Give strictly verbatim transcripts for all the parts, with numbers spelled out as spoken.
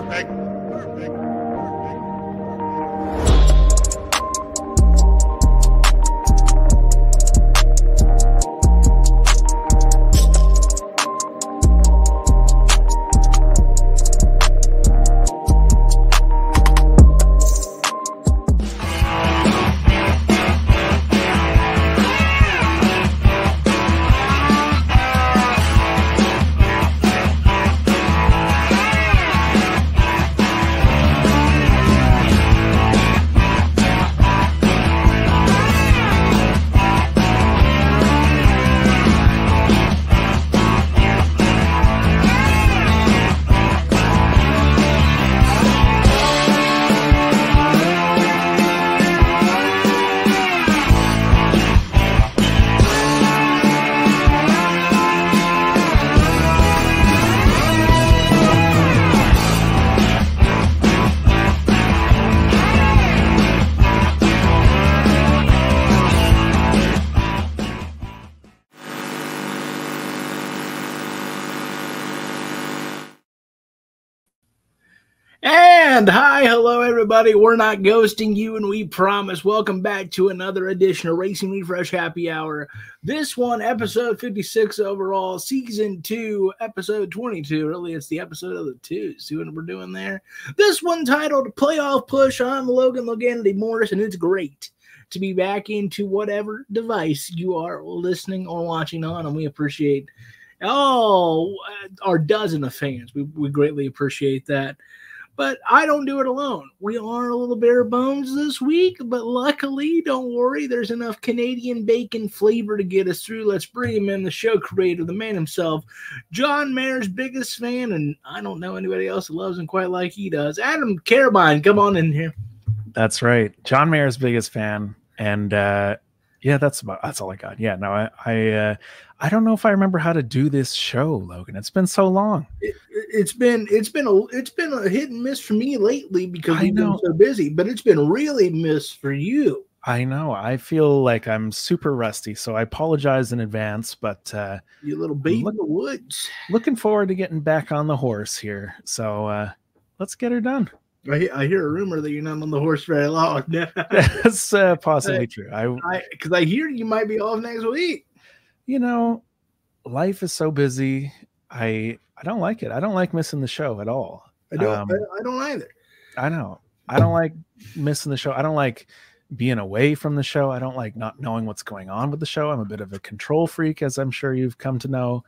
Perfect. Perfect. And hi, hello, everybody. We're not ghosting you, and we promise. Welcome back to another edition of Racing Refresh Happy Hour. This one, episode fifty-six overall, season two, episode twenty-two. Really, it's the episode of the two. See what we're doing there? This one titled Playoff Push. I'm Logan Loganity Morris, and it's great to be back into whatever device you are listening or watching on, and we appreciate oh our dozen of fans. We, we greatly appreciate that. But I don't do it alone. We are a little bare bones this week, but luckily, don't worry, there's enough Canadian bacon flavor to get us through. Let's bring him in, the show creator, the man himself, John Mayer's biggest fan, and I don't know anybody else who loves him quite like he does. Adam Carabine, come on in here. That's right. John Mayer's biggest fan, and uh, yeah, that's about that's all I got. Yeah, no, I I, uh, I don't know if I remember how to do this show, Logan. It's been so long. It, it's been it's been a it's been a hit and miss for me lately because I we've know. been so busy. But it's been really miss for you. I know. I feel like I'm super rusty, so I apologize in advance. But uh, You little baby look- in the woods. looking forward to getting back on the horse here. So uh, let's get her done. I, he- I hear a rumor that you're not on the horse very long. That's uh, possibly true. I, I because I hear you might be off next week. you know, life is so busy. I I don't like it. I don't like missing the show at all. I don't. Um, I, I don't either. I know. I don't like missing the show. I don't like being away from the show. I don't like not knowing what's going on with the show. I'm a bit of a control freak, as I'm sure you've come to know.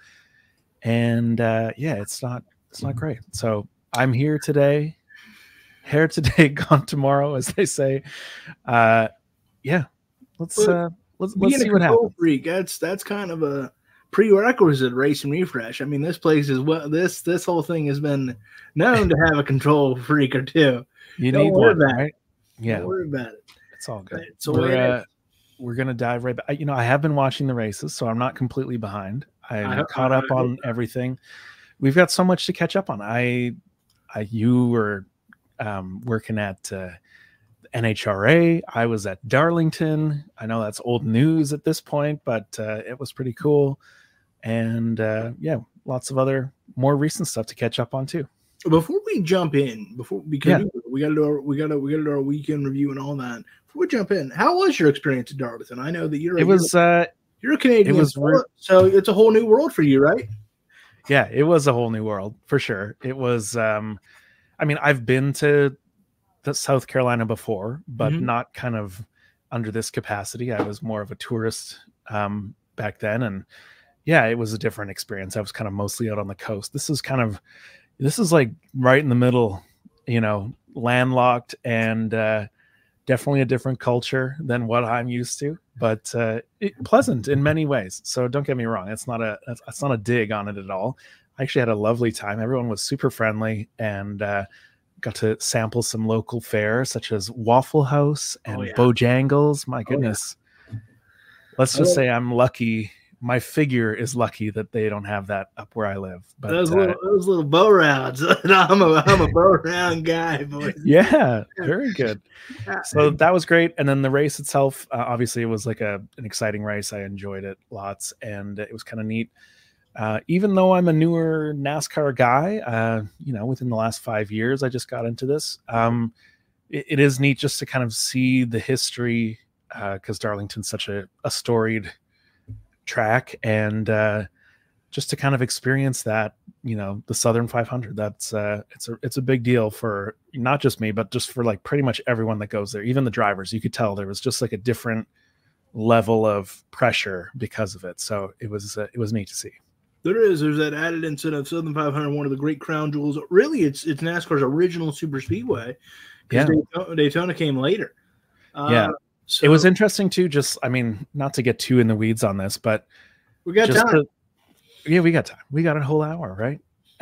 And uh, yeah, it's not it's not great. So I'm here today, here today, gone tomorrow, as they say. Uh, yeah, let's uh, let's let's Being see a what control happens. freak, that's that's kind of a prerequisite race and refresh. I mean, this place is well. This this whole thing has been known to have a control freak or two. You Don't need worry one, about it. right? Yeah, Don't worry about it. it's all good. It's the way We're it uh, is. we're gonna dive right back. You know, I have been watching the races, so I'm not completely behind. I'm I- caught I- up on everything. We've got so much to catch up on. I, I you were um, working at uh, N H R A. I was at Darlington. I know that's old news at this point, but uh, it was pretty cool. And uh, yeah, lots of other more recent stuff to catch up on too. Before we jump in, before because Yeah. we got to do our, we got to we got to do our weekend review and all that. Before we jump in, how was your experience at Darlington? I know that you're a, It was uh, you're a Canadian, it was re- so it's a whole new world for you, right? yeah, it was a whole new world for sure. It was. Um, I mean, I've been to the South Carolina before, but Mhm. not kind of under this capacity. I was more of a tourist um, back then, and yeah, it was a different experience. I was kind of mostly out on the coast. This is kind of, this is like right in the middle, you know, landlocked, and uh, definitely a different culture than what I'm used to, but uh, it, pleasant in many ways. So don't get me wrong. It's not a, it's, it's not a dig on it at all. I actually had a lovely time. Everyone was super friendly, and uh, got to sample some local fare such as Waffle House and Oh, yeah. Bojangles. My yeah. goodness. Let's I just love- say I'm lucky. My figure is lucky that they don't have that up where I live. But those uh, little those little bow rounds. I'm a I'm a bow round guy, boy. yeah, very good. So that was great. And then the race itself, uh, obviously, it was like a an exciting race. I enjoyed it lots, and it was kind of neat. Uh, even though I'm a newer NASCAR guy, uh, you know, within the last five years, I just got into this. Um, it, it is neat just to kind of see the history, because uh, Darlington's such a, a storied track, and uh, just to kind of experience that, you know, the Southern five hundred. That's uh, it's a it's a big deal for not just me, but just for like pretty much everyone that goes there, even the drivers. You could tell there was just like a different level of pressure because of it. So it was uh, it was neat to see. There is. There's that added incentive. Southern five hundred, one of the great crown jewels. Really, it's it's NASCAR's original super speedway. Yeah, Daytona, Daytona came later. Uh, yeah, so it was interesting too. Just, I mean, not to get too in the weeds on this, but we got time. To, yeah, we got time. We got a whole hour, right?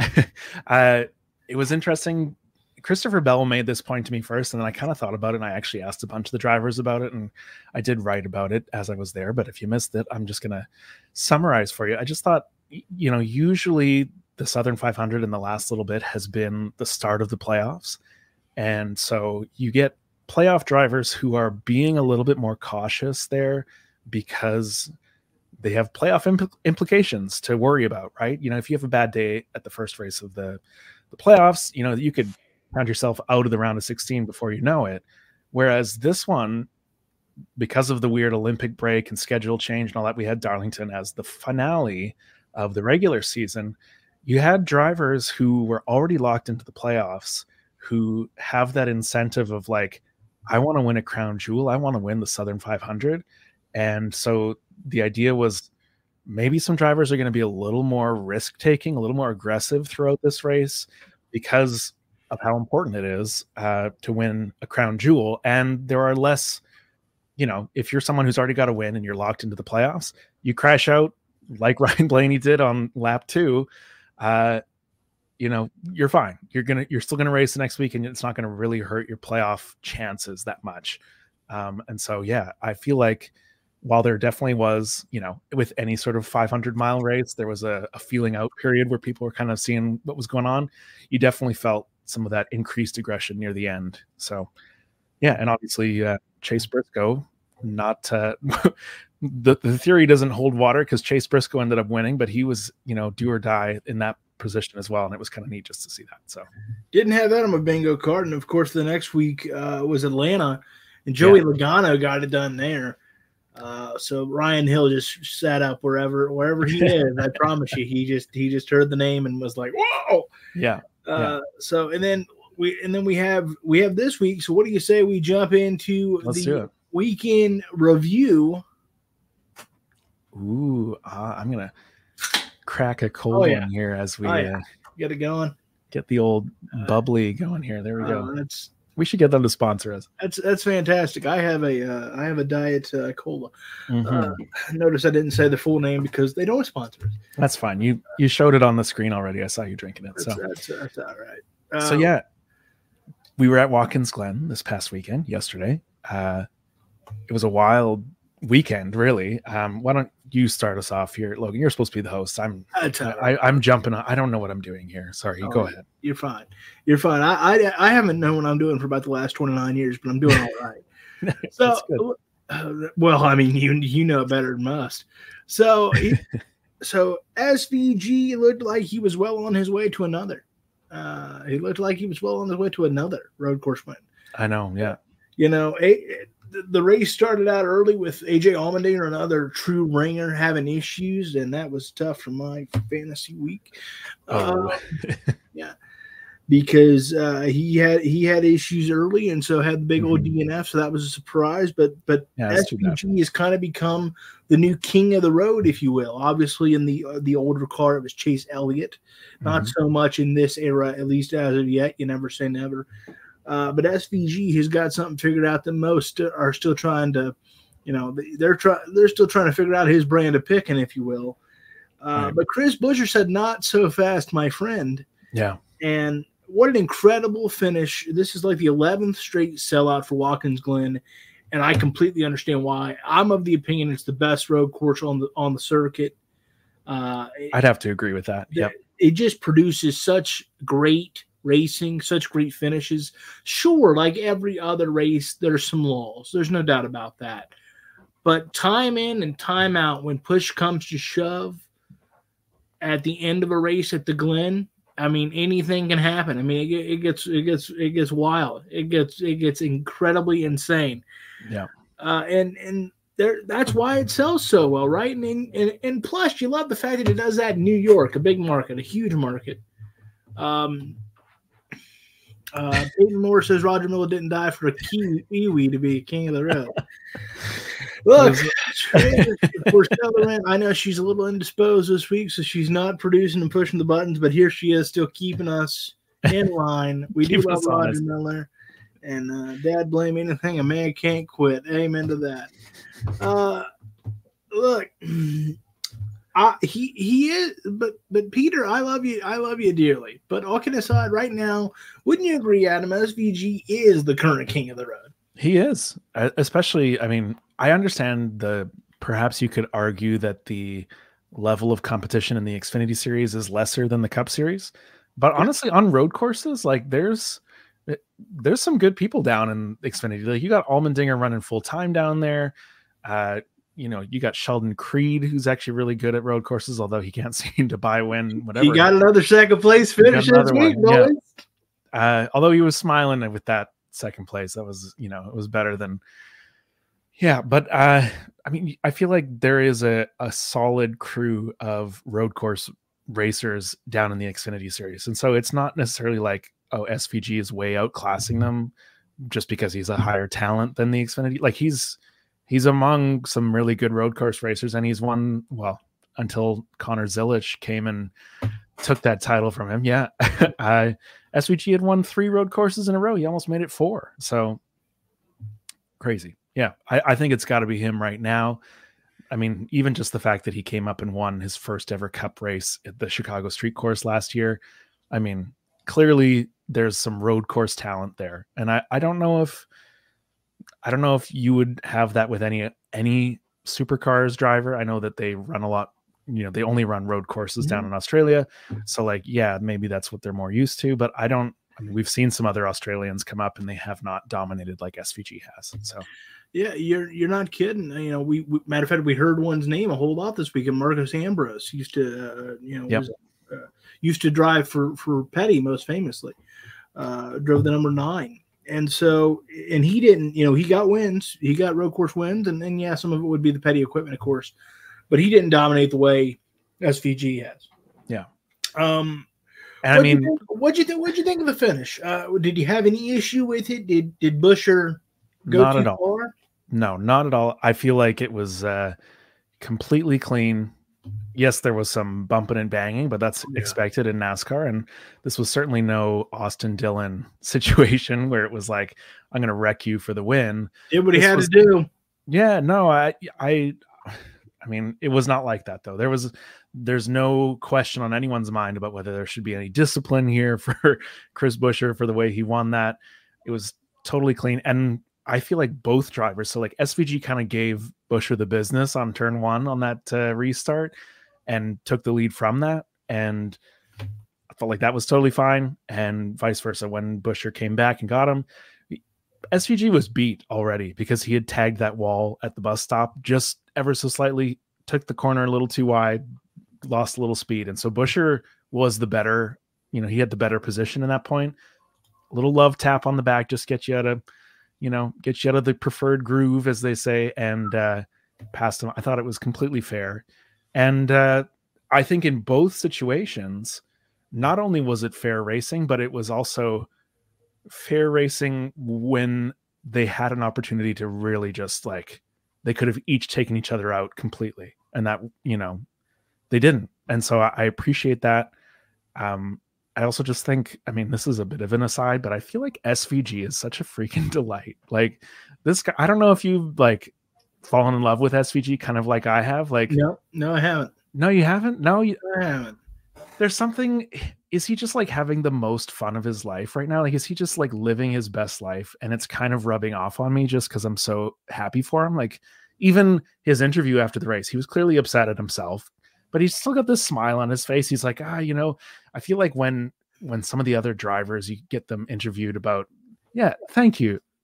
uh, it was interesting. Christopher Bell made this point to me first, and then I kind of thought about it, and I actually asked a bunch of the drivers about it, and I did write about it as I was there. But if you missed it, I'm just going to summarize for you. I just thought, you know, usually the Southern five hundred in the last little bit has been the start of the playoffs. And so you get playoff drivers who are being a little bit more cautious there because they have playoff impl- implications to worry about, right? You know, if you have a bad day at the first race of the, the playoffs, you know, you could count yourself out of the round of sixteen before you know it. Whereas this one, because of the weird Olympic break and schedule change and all that, we had Darlington as the finale of the regular season. You had drivers who were already locked into the playoffs who have that incentive of like, I want to win a crown jewel. I want to win the Southern five hundred. And so the idea was maybe some drivers are going to be a little more risk taking, a little more aggressive throughout this race because of how important it is uh, to win a crown jewel. And there are less, you know, if you're someone who's already got a win and you're locked into the playoffs, you crash out like Ryan Blaney did on lap two. Uh, you know, you're fine. You're going to, you're still going to race the next week, and it's not going to really hurt your playoff chances that much. Um, and so, yeah, I feel like while there definitely was, you know, with any sort of five hundred mile race, there was a, a feeling out period where people were kind of seeing what was going on. You definitely felt some of that increased aggression near the end. So, yeah. And obviously uh, Chase Briscoe, not uh, the, the theory doesn't hold water because Chase Briscoe ended up winning, but he was, you know, do or die in that position as well. And it was kind of neat just to see that. So didn't have that on my bingo card. And of course, the next week uh, was Atlanta, and Joey yeah. Logano got it done there. Uh, so Ryan Hill just sat up wherever wherever he is. I promise you, he just he just heard the name and was like, "Whoa!" Yeah. Uh, yeah. So and then we and then we have we have this week. So what do you say we jump into Let's the weekend review? Ooh, uh, I'm gonna crack a cold oh, yeah. one here as we oh, yeah. uh, get it going. Get the old bubbly going here. There we go. Uh, that's. We should get them to sponsor us. That's that's fantastic. I have a uh, I have a diet uh, cola. Mm-hmm. Uh, notice I didn't say the full name because they don't sponsor us. That's fine. You you showed it on the screen already. I saw you drinking it. That's, so that's, that's all right. Um, so yeah, we were at Watkins Glen this past weekend. Yesterday, uh, it was a wild weekend, really. Um, why don't you start us off here, Logan? You're supposed to be the host. I'm right. I, I'm jumping. I don't know what I'm doing here. Sorry. Oh, go ahead. You're fine. You're fine. I, I I haven't known what I'm doing for about the last twenty-nine years, but I'm doing all right. So, uh, well, I mean, you you know it better than most. So, he, so S V G looked like he was well on his way to another. Uh, he looked like he was well on his way to another road course win. I know. Yeah. You know, a, the race started out early with A J Allmendinger, another true ringer, having issues, and that was tough for my fantasy week. Oh. Uh, yeah, because uh, he had he had issues early, and so had the big mm-hmm. old D N F, so that was a surprise. But but yeah, S V G has kind of become the new king of the road, if you will. Obviously, in the uh, the older car, it was Chase Elliott. Not mm-hmm. so much in this era, at least as of yet. You never say never. Uh, but S V G has got something figured out that most are still trying to, you know, they're trying they're still trying to figure out his brand of picking, if you will. Uh, right. But Chris Buescher said, "Not so fast, my friend." Yeah. And what an incredible finish! This is like the eleventh straight sellout for Watkins Glen, and I completely understand why. I'm of the opinion it's the best road course on the on the circuit. Uh, I'd have to agree with that. Yep. It just produces such great racing, such great finishes. Sure, like every other race, there's some lulls. There's no doubt about that. But time in and time out, when push comes to shove, at the end of a race at the Glen, I mean, anything can happen. I mean, it, it gets it gets it gets wild. It gets it gets incredibly insane. Yeah, uh, and and there that's why it sells so well, right? And, and and plus, you love the fact that it does that in New York, a big market, a huge market. Um, uh, Peyton Moore says Roger Miller didn't die for a Kiwi to be king of the road. Look, for Sutherland, I know she's a little indisposed this week, so she's not producing and pushing the buttons, but here she is still keeping us in line. We do love Roger honest. Miller. And uh, Dad, blame anything. A man can't quit. Amen to that. Uh, look, I, he he is, but but Peter, I love you. I love you dearly. But all kidding aside, right now, wouldn't you agree, Adam? S V G is the current king of the road. He is, especially. I mean, I understand the. Perhaps you could argue that the level of competition in the Xfinity Series is lesser than the Cup Series, but honestly, on road courses, like there's. There's some good people down in Xfinity. Like you got Allmendinger running full time down there. Uh, you know, you got Sheldon Creed, who's actually really good at road courses, although he can't seem to buy win. Whatever. He got another second place finish this week, boys. Yeah. Uh, although he was smiling with that second place, that was, you know, it was better than. Yeah, but uh, I mean, I feel like there is a a solid crew of road course racers down in the Xfinity Series, and so it's not necessarily like, oh, S V G is way outclassing them just because he's a higher talent than the Xfinity. Like he's he's among some really good road course racers, and he's won, well, until Connor Zilisch came and took that title from him. Yeah. uh, S V G had won three road courses in a row. He almost made it four. So crazy. Yeah. I, I think it's got to be him right now. I mean, even just the fact that he came up and won his first ever Cup race at the Chicago Street Course last year. I mean, clearly there's some road course talent there. And I, I don't know if, I don't know if you would have that with any, any supercars driver. I know that they run a lot, you know, they only run road courses mm-hmm. down in Australia. So like, yeah, maybe that's what they're more used to, but I don't, I mean, we've seen some other Australians come up and they have not dominated like S V G has. So yeah, you're you're not kidding. You know, we, we matter of fact, we heard one's name a whole lot this week. And Marcos Ambrose used to, uh, you know, yep. was, uh, used to drive for for Petty most famously. Uh, drove the number nine, and so and he didn't. You know, he got wins. He got road course wins, and then yeah, some of it would be the Petty equipment, of course, but he didn't dominate the way S V G has. Yeah. Um. And I mean, what'd you think? What'd you think of the finish? Uh, did you have any issue with it? Did Did Buescher go not too at all. far? No, not at all. I feel like it was uh, completely clean. Yes, there was some bumping and banging, but that's yeah. expected in NASCAR. And this was certainly no Austin Dillon situation where it was like, I'm going to wreck you for the win. Did what he this had was, to do. Yeah, no, I, I, I mean, it was not like that though. There was, there's no question on anyone's mind about whether there should be any discipline here for Chris Buescher for the way he won that. It was totally clean. And I feel like both drivers, so like S V G kind of gave Buescher the business on turn one on that uh, restart and took the lead from that. And I felt like that was totally fine. And vice versa. When Buescher came back and got him, S V G was beat already because he had tagged that wall at the bus stop just ever so slightly, took the corner a little too wide, lost a little speed. And so Buescher was the better, you know, he had the better position in that point. A little love tap on the back, just get you out of, you know, get you out of the preferred groove, as they say, and uh, passed him. I thought it was completely fair. And uh, I think in both situations, not only was it fair racing, but it was also fair racing when they had an opportunity to really just like, they could have each taken each other out completely. And that, you know, they didn't. And so I, I appreciate that. Um, I also just think, I mean, this is a bit of an aside, but I feel like S V G is such a freaking delight. Like this guy, I don't know if you've like fallen in love with S V G kind of like I have. Like, no, no, I haven't. No, you haven't? No, you I haven't. There's something, is he just like having the most fun of his life right now? Like, is he just like living his best life? And it's kind of rubbing off on me just because I'm so happy for him. Like even his interview after the race, he was clearly upset at himself, but he's still got this smile on his face. He's like, ah, you know, I feel like when, when some of the other drivers, you get them interviewed about, yeah, thank you.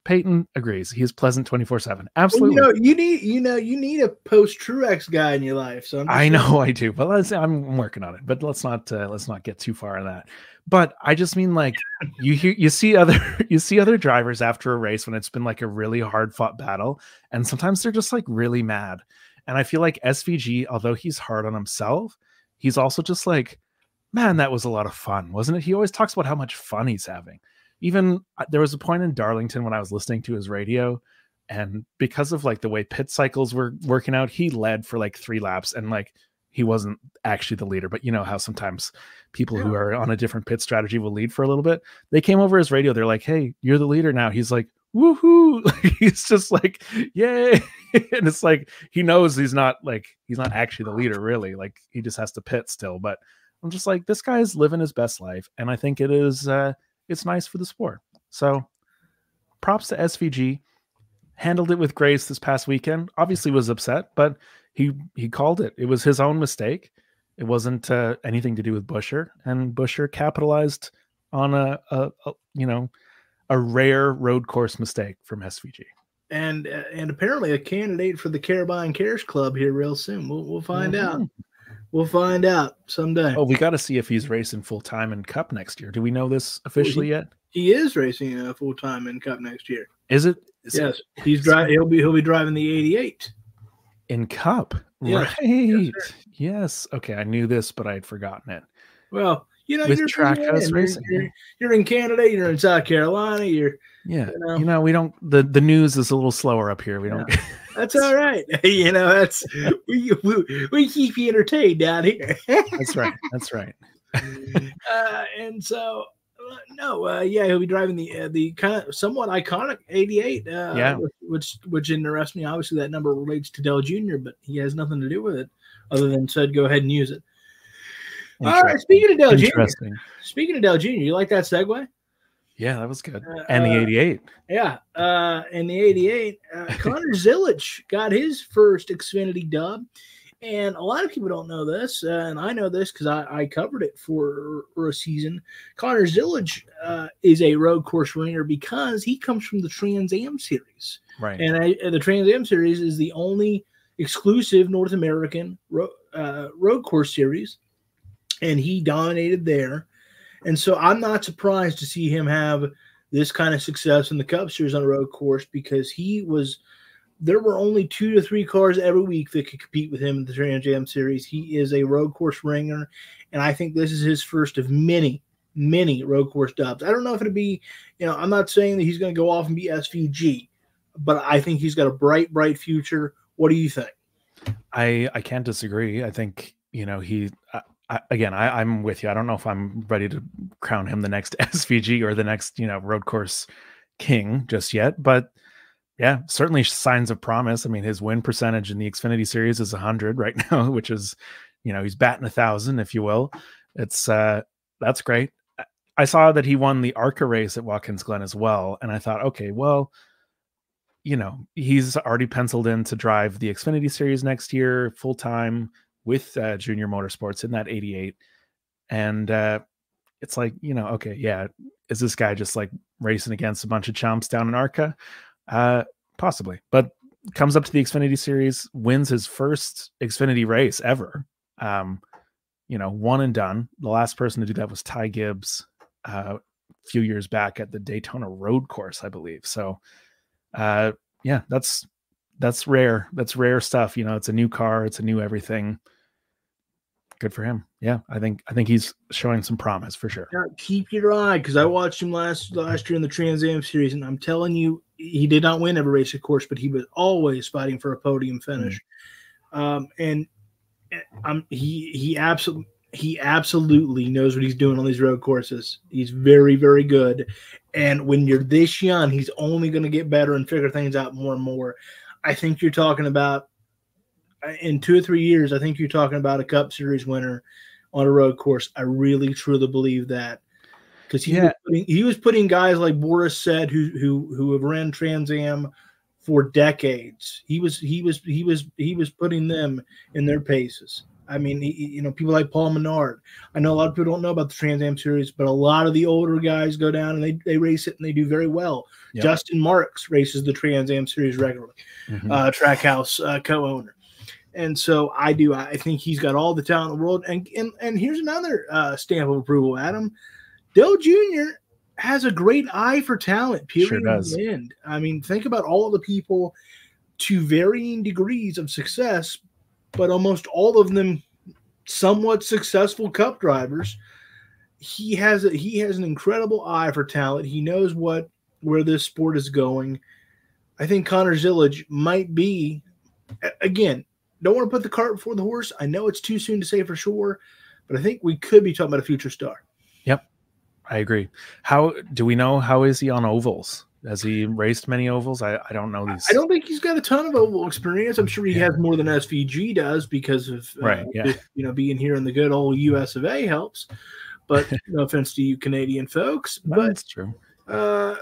Peyton agrees. He's pleasant twenty-four seven. Well, Absolutely. you know, you need you know you need a post Truex guy in your life. So I'm just I saying. know I do, but let's, I'm working on it. But let's not uh, let's not get too far on that. But I just mean like you hear you see other you see other drivers after a race when it's been like a really hard fought battle, and sometimes they're just like really mad. And I feel like S V G, although he's hard on himself, he's also just like, man, that was a lot of fun, wasn't it? He always talks about how much fun he's having. Even uh, there was a point in Darlington when I was listening to his radio, and because of like the way pit cycles were working out, he led for like three laps, and like he wasn't actually the leader. But you know how sometimes people who are on a different pit strategy will lead for a little bit. They came over his radio. They're like, hey, you're the leader now. He's like, woohoo. He's just like, yay. And it's like, he knows he's not like, he's not actually the leader really. Like he just has to pit still. But I'm just like, this guy is living his best life. And I think it is, uh, it's nice for the sport. So props to S V G. Handled it with grace this past weekend. Obviously was upset, but he he called it. It was his own mistake. It wasn't uh, anything to do with Buescher, and Buescher capitalized on a, a, a you know a rare road course mistake from S V G. And uh, and apparently a candidate for the Carabine Cares Club here real soon. We'll we'll find mm-hmm. out. We'll find out someday. Oh, we got to see if he's racing full time in Cup next year. Do we know this officially well, he, yet? He is racing uh, full time in Cup next year. Is it? Is yes, it, he's driving. He'll be he'll be driving the eighty-eight in Cup. Yes. Right. Yes, yes. Okay, I knew this, but I had forgotten it. Well, you know, with you're Trackhouse Racing, you're, you're, you're in Canada. You're in South Carolina. You're yeah. You know, you know, we don't. The the news is a little slower up here. We don't. Yeah. That's all right. You know, that's we, we, we keep you entertained down here. That's right. That's right. uh, and so, uh, no, uh, yeah, he'll be driving the uh, the kind of somewhat iconic eighty-eight. Uh, yeah, which which interests me. Obviously, that number relates to Dale Junior, but he has nothing to do with it, other than said, go ahead and use it. All right. Speaking of Dale Junior Speaking of Dale Junior, you like that segue? Yeah, that was good. Uh, and the eighty-eight. Yeah, uh, and the eighty-eight. Uh, Connor Zilisch got his first Xfinity dub. And a lot of people don't know this, uh, and I know this because I, I covered it for, for a season. Connor Zilisch uh, is a road course winner because he comes from the Trans Am Series. Right. And I, the Trans Am Series is the only exclusive North American ro- uh, road course series, and he dominated there. And so I'm not surprised to see him have this kind of success in the Cup Series on a road course because he was – there were only two to three cars every week that could compete with him in the Trans Am Series. He is a road course ringer, and I think this is his first of many, many road course dubs. I don't know if it'll be – you know, I'm not saying that he's going to go off and be S V G, but I think he's got a bright, bright future. What do you think? I, I can't disagree. I think, you know, he – I, again, I, I'm with you. I don't know if I'm ready to crown him the next S V G or the next, you know, road course king just yet. But yeah, certainly signs of promise. I mean, his win percentage in the Xfinity Series is one hundred right now, which is, you know, he's batting a thousand, if you will. It's uh, that's great. I saw that he won the ARCA race at Watkins Glen as well, and I thought, okay, well, you know, he's already penciled in to drive the Xfinity Series next year full time with uh, Junior Motorsports in that eighty-eight. And uh, it's like, you know, okay, yeah, is this guy just like racing against a bunch of chumps down in ARCA? Uh, possibly, but comes up to the Xfinity Series, wins his first Xfinity race ever. Um, you know, one and done. The last person to do that was Ty Gibbs uh, a few years back at the Daytona Road Course, I believe. So, uh, yeah, that's that's rare. That's rare stuff. You know, it's a new car, it's a new everything. Good for him. Yeah, I think I think he's showing some promise for sure. Now, keep your eye, because I watched him last last year in the Trans Am Series, and I'm telling you, he did not win every race, of course, but he was always fighting for a podium finish. Mm-hmm. Um, and um, he he absolutely he absolutely knows what he's doing on these road courses. He's very, very good. And when you're this young, he's only going to get better and figure things out more and more. I think you're talking about in two or three years, I think you're talking about a Cup Series winner on a road course. I really, truly believe that, because he, yeah. he was putting guys like Boris Said, who who who have ran Trans Am for decades. He was he was he was he was putting them in their paces. I mean, he, you know, people like Paul Menard. I know a lot of people don't know about the Trans Am Series, but a lot of the older guys go down and they, they race it and they do very well. Yep. Justin Marks races the Trans Am Series regularly, mm-hmm. uh, Trackhouse uh, co-owner. And so I do. I think he's got all the talent in the world. And and, and here's another uh, stamp of approval, Adam. Dale Junior has a great eye for talent, period. Sure does. End. I mean, think about all the people to varying degrees of success, but almost all of them somewhat successful Cup drivers. He has a, he has an incredible eye for talent. He knows what where this sport is going. I think Connor Zillage might be, again, don't want to put the cart before the horse. I know it's too soon to say for sure, but I think we could be talking about a future star. Yep, I agree. How do we know how is he on ovals? Has he raced many ovals? I, I don't know these. I don't think he's got a ton of oval experience. I'm sure he yeah. has more than S V G does because of uh, right. Yeah. just, you know, being here in the good old U S of A helps. But no offense to you Canadian folks, no, but that's true. Uh,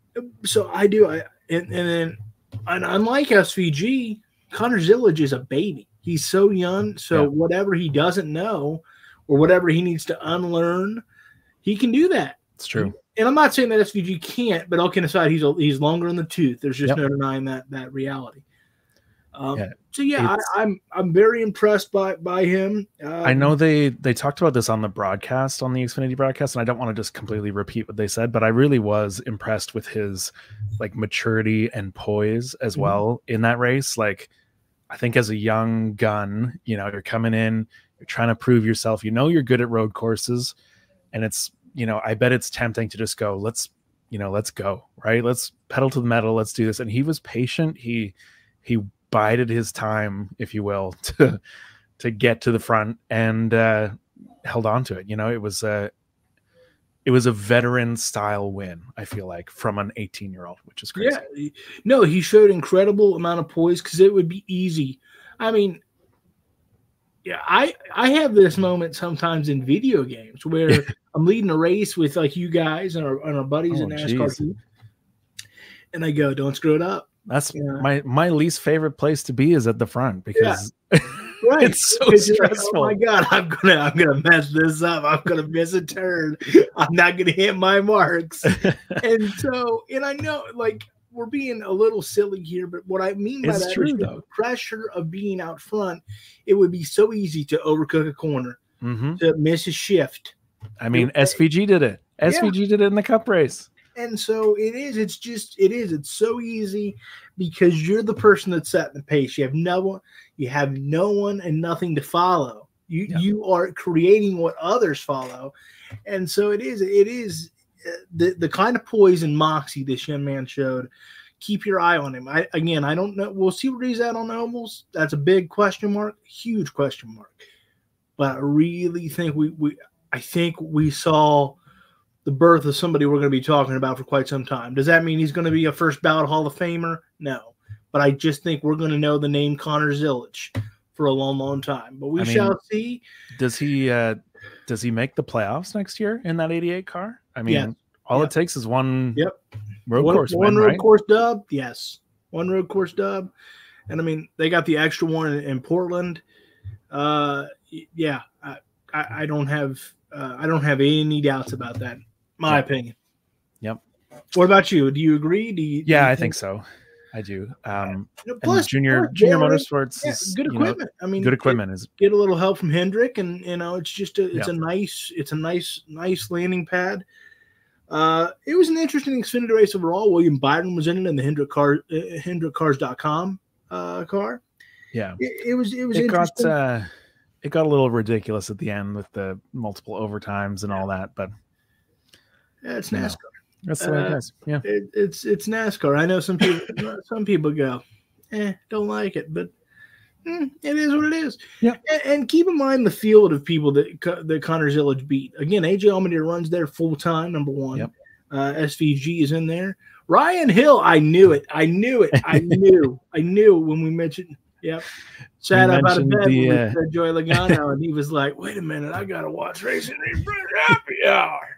so I do. I and, and then and unlike S V G, Connor Zillage is a baby. He's so young. So yeah. whatever he doesn't know or whatever he needs to unlearn, he can do that. It's true. And I'm not saying that S V G can't, but all kidding aside, he's a, he's longer in the tooth. There's just yep. no denying that that reality. Um, yeah. So yeah, I, I'm I'm very impressed by by him. Um, I know they they talked about this on the broadcast, on the Xfinity broadcast, and I don't want to just completely repeat what they said, but I really was impressed with his like maturity and poise as mm-hmm. well in that race. Like, I think as a young gun, you know, you're coming in, you're trying to prove yourself. You know, you're good at road courses, and it's, you know, I bet it's tempting to just go, let's, you know, let's go, right? Let's pedal to the metal. Let's do this. And he was patient. He, he bided his time, if you will, to, to get to the front and uh, held on to it. You know, it was a, it was a veteran style win, I feel like, from an eighteen year old, which is crazy. Yeah, no, he showed incredible amount of poise because it would be easy. I mean, yeah, I, I have this moment sometimes in video games where I'm leading a race with like you guys and our, and our buddies oh, in NASCAR, and I go, don't screw it up. That's yeah. my, my least favorite place to be is at the front because yeah. right. it's so stressful. Like, oh my God, I'm gonna I'm gonna mess this up. I'm gonna miss a turn. I'm not gonna hit my marks. and so, and I know like we're being a little silly here, but what I mean by it's that true, is though. The pressure of being out front. It would be so easy to overcook a corner, mm-hmm. to miss a shift. I mean, S V G did it. Yeah. S V G did it in the Cup race. And so it is. It's just it is. It's so easy because you're the person that's setting the pace. You have no one. You have no one and nothing to follow. You yeah. you are creating what others follow, and so it is. It is the the kind of poise and moxie this young man showed. Keep your eye on him. I again, I don't know. We'll see where he's at on ovals. That's a big question mark, huge question mark. But I really think we we I think we saw the birth of somebody we're going to be talking about for quite some time. Does that mean he's going to be a first ballot Hall of Famer? No. But I just think we're going to know the name Connor Zillage for a long, long time. But we I shall mean, see. Does he uh, does he make the playoffs next year in that eighty-eight car? I mean, yeah. all yeah. it takes is one yep. road one, course One win, road right? course dub, yes. One road course dub. And, I mean, they got the extra one in, in Portland. Uh, yeah, I, I, I don't have uh, I don't have any doubts about that. My yep. opinion. Yep. What about you? Do you agree? Do you? Yeah, do you I think so. I do. Um, you know, plus, junior plus, junior yeah, motorsports yeah, is good equipment. You know, I mean, good equipment get, is get a little help from Hendrick, and you know, it's just a it's yeah. a nice it's a nice nice landing pad. Uh, it was an interesting Xfinity race overall. William Byron was in it in the Hendrick car uh, Hendrick Cars dot com uh, car. Yeah, it, it was it was it interesting. got uh, it got a little ridiculous at the end with the multiple overtimes and all that, but. Yeah, it's NASCAR. That's the way it uh, is. Yeah, it, it's it's NASCAR. I know some people some people go, eh, don't like it, but mm, it is what it is. Yeah, and, and keep in mind the field of people that that Connor Zillage beat. Again, A J Allmendier runs there full time. Number one, yep. uh, S V G is in there. Ryan Hill, I knew it. I knew it. I knew. I knew when we mentioned. Yep. Sat up out of bed the, with uh... Joey Logano, and he was like, "Wait a minute, I gotta watch Racing Refresh Happy Hour."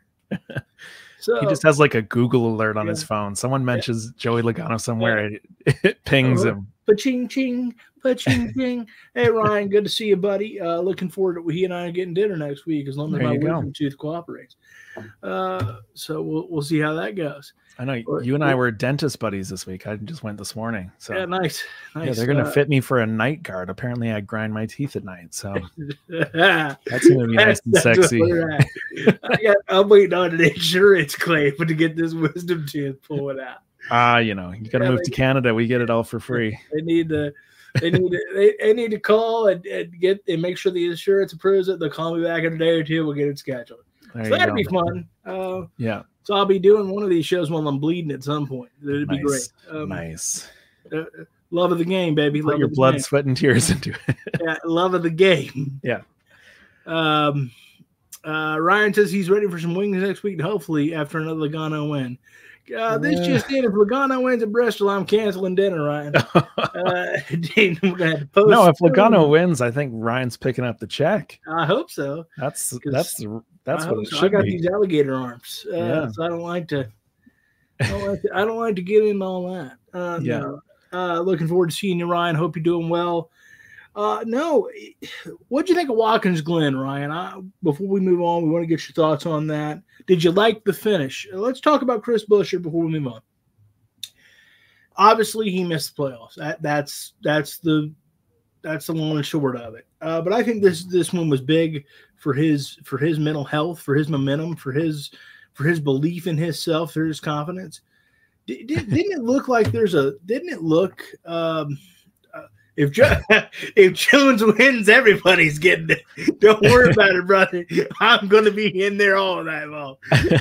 So, he just has like a Google alert on yeah. his phone. Someone mentions yeah. Joey Logano somewhere, yeah. it, it pings oh, him. Ba-ching, ching, Paching King. Hey, Ryan, good to see you, buddy. Uh, looking forward to he and I are getting dinner next week as long as There my you go. wisdom tooth cooperates. Uh, so we'll we'll see how that goes. I know But- you and I were dentist buddies this week. I just went this morning. So Yeah, nice, nice. yeah, they're gonna Uh, fit me for a night guard. Apparently, I grind my teeth at night, so that's that's gonna be nice and sexy. I got, I'm waiting on an insurance claim to get this wisdom tooth pulled out. Ah, you know, you gotta Yeah, move they- to Canada. We get it all for free. They need to. They need to. They, they need to call and, and get and make sure the insurance approves it. They'll call me back in a day or two. We'll get it scheduled. There So you that'd go. be fun. Uh, Yeah, so I'll be doing one of these shows while I'm bleeding at some point. It'd be great. nice, Um, nice. uh, love of the game, baby. Put Love your of the blood, game. sweat, and tears into it. Yeah, love of the game. Yeah. Um, uh, Ryan says he's ready for some wings next week, hopefully after another Logano win. Uh, this Yeah. just in: if Logano wins at Bristol, I'm canceling dinner, Ryan. Uh, Dean, we're gonna have to post. No, if Logano wins, I think Ryan's picking up the check. I hope so. That's 'Cause that's the- that's I what hope it so. I should got be. these alligator arms, uh, Yeah. so I don't like to. I don't like to, I don't like to get into all that. Uh, Yeah. no. Uh, looking forward to seeing you, Ryan. Hope you're doing well. Uh, no, what'd you think of Watkins Glen, Ryan? I, before we move on, we want to get your thoughts on that. Did you like the finish? Let's talk about Chris Buescher before we move on. Obviously, he missed the playoffs. That, that's that's the that's the long and short of it. Uh, but I think this this one was big for his for his mental health, for his momentum, for his for his belief in himself, for his confidence. Did, did, didn't it look like there's a? Didn't it look? Um, uh, if Jo- if Jones wins, everybody's getting it. Don't worry about it, brother. I'm going to be in there all night long.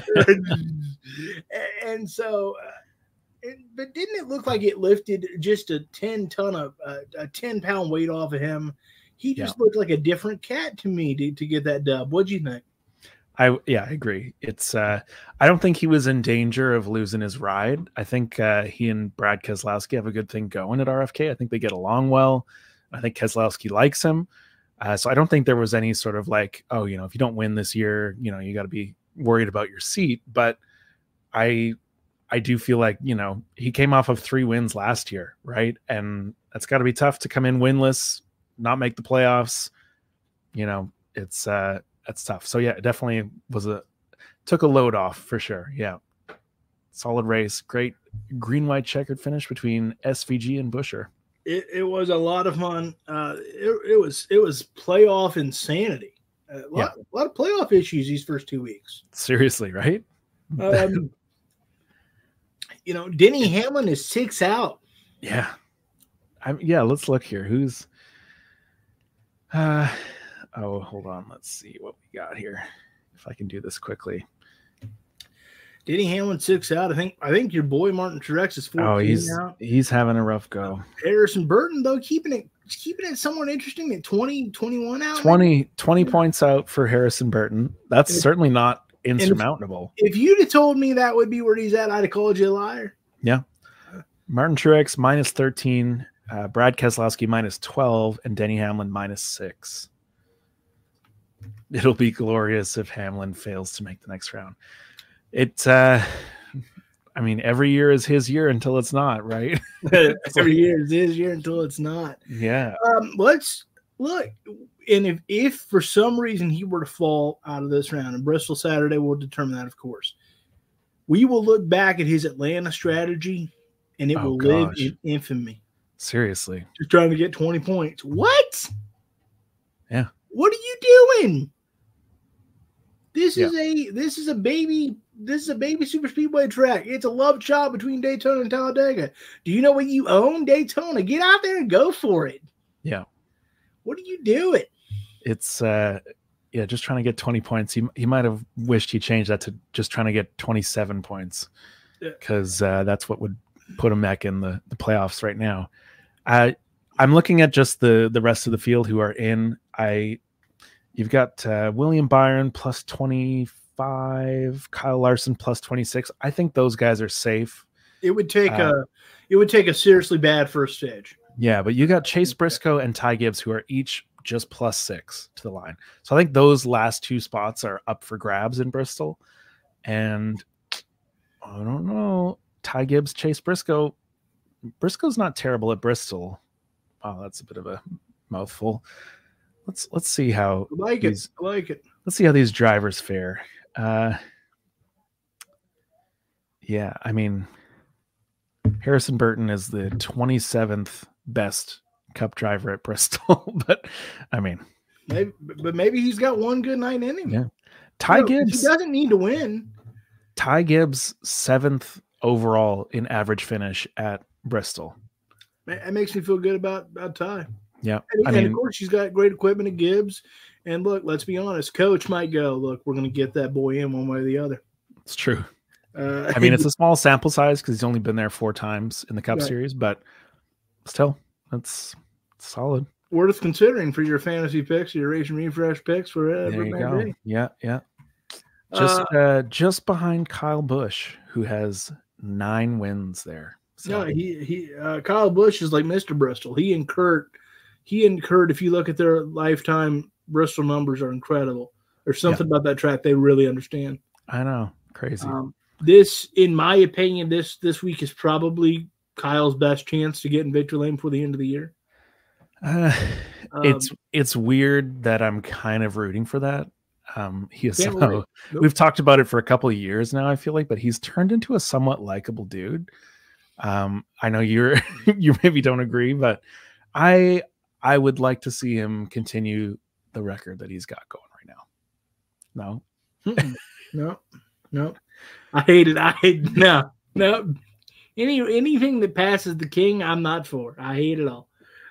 and so. Uh, And, but didn't it look like it lifted just a ten ton of uh, a ten pound weight off of him? He just Yeah. looked like a different cat to me to, to get that dub. What'd you think? I yeah, I agree. It's uh I don't think he was in danger of losing his ride. I think uh he and Brad Keselowski have a good thing going at R F K. I think they get along well. I think Keselowski likes him. Uh, so I don't think there was any sort of like, oh, you know, if you don't win this year, you know, you got to be worried about your seat. But I I do feel like, you know, he came off of three wins last year, right? And that's got to be tough to come in winless, not make the playoffs. You know, it's uh that's tough. So yeah, it definitely was a took a load off for sure. Yeah. Solid race, great green white checkered finish between S V G and Buescher. It, it was a lot of fun. Uh, it, it was it was playoff insanity. A lot, a lot of playoff issues these first two weeks. Seriously, right? Um, you know, Denny Hamlin is six out. Yeah. I'm yeah, let's look here. Who's uh oh, hold on. Let's see what we got here. If I can do this quickly. Denny Hamlin six out. I think I think your boy Martin Truex is fourteen Oh, he's out. he's having a rough go. Harrison Burton though keeping it keeping it somewhat interesting at twenty, twenty-one out. twenty, twenty points out for Harrison Burton. That's And- certainly not insurmountable. If you'd have told me that would be where he's at, I'd have called you a liar. Martin Truex minus thirteen, uh, Brad Keselowski minus twelve, and Denny Hamlin minus six. It'll be glorious if Hamlin fails to make the next round. It, uh, I mean, every year is his year until it's not, right? Every year is his year until it's not. Yeah. Um, let's look. And if, if for some reason he were to fall out of this round, and Bristol Saturday will determine that, of course, we will look back at his Atlanta strategy and it Oh, will live gosh. in infamy. Seriously. Just trying to get twenty points. What? Yeah. What are you doing? This Yeah. is a this is a baby this is a baby super speedway track. It's a love child between Daytona and Talladega. Do you know what you own, Daytona? Get out there and go for it. Yeah. What are you doing? It's, uh, yeah, just trying to get twenty points. He, he might have wished he changed that to just trying to get twenty-seven points Yeah. because uh, that's what would put him back in the, the playoffs right now. Uh, I'm looking at just the, the rest of the field who are in. I You've got uh, William Byron plus twenty-five, Kyle Larson plus twenty-six. I think those guys are safe. It would take Uh, a it would take a seriously bad first stage. Yeah, but you got Chase Briscoe and Ty Gibbs who are each just plus six to the line. So I think those last two spots are up for grabs in Bristol. And I don't know. Ty Gibbs, Chase Briscoe. Briscoe's not terrible at Bristol. wow, that's a bit of a mouthful. Let's let's see how I like these, it. I like it. Let's see how these drivers fare. Uh, yeah, I mean, Harrison Burton is the twenty-seventh best Cup driver at Bristol, but I mean, maybe, but maybe he's got one good night in him. Yeah, Ty you know, Gibbs he doesn't need to win. Ty Gibbs seventh overall in average finish at Bristol. It makes me feel good about about Ty. Yeah, and, I and mean, of course he's got great equipment at Gibbs. And look, let's be honest, Coach might go, look, we're going to get that boy in one way or the other. It's true. Uh, I mean, it's a small sample size because he's only been there four times in the Cup right. Series, but still, that's solid. Worth considering for your fantasy picks, your Racing Refresh picks. For uh, there you go. Day. Yeah, yeah. Just uh, uh, just behind Kyle Busch, who has nine wins there. So. No, he he. Uh, Kyle Busch is like Mister Bristol. He incurred, he incurred. If you look at their lifetime Bristol numbers, are incredible. There's something yeah. about that track they really understand. I know, crazy. Um, this, in my opinion, this this week is probably Kyle's best chance to get in victory lane before the end of the year. Uh, um, it's it's weird that I'm kind of rooting for that. Um, he is so, nope. We've talked about it for a couple of years now, I feel like, but he's turned into a somewhat likable dude. Um, I know you're you maybe don't agree, but I I would like to see him continue the record that he's got going right now. No, no, no. I hate it. I hate no, no. Any anything that passes the king, I'm not for. I hate it all.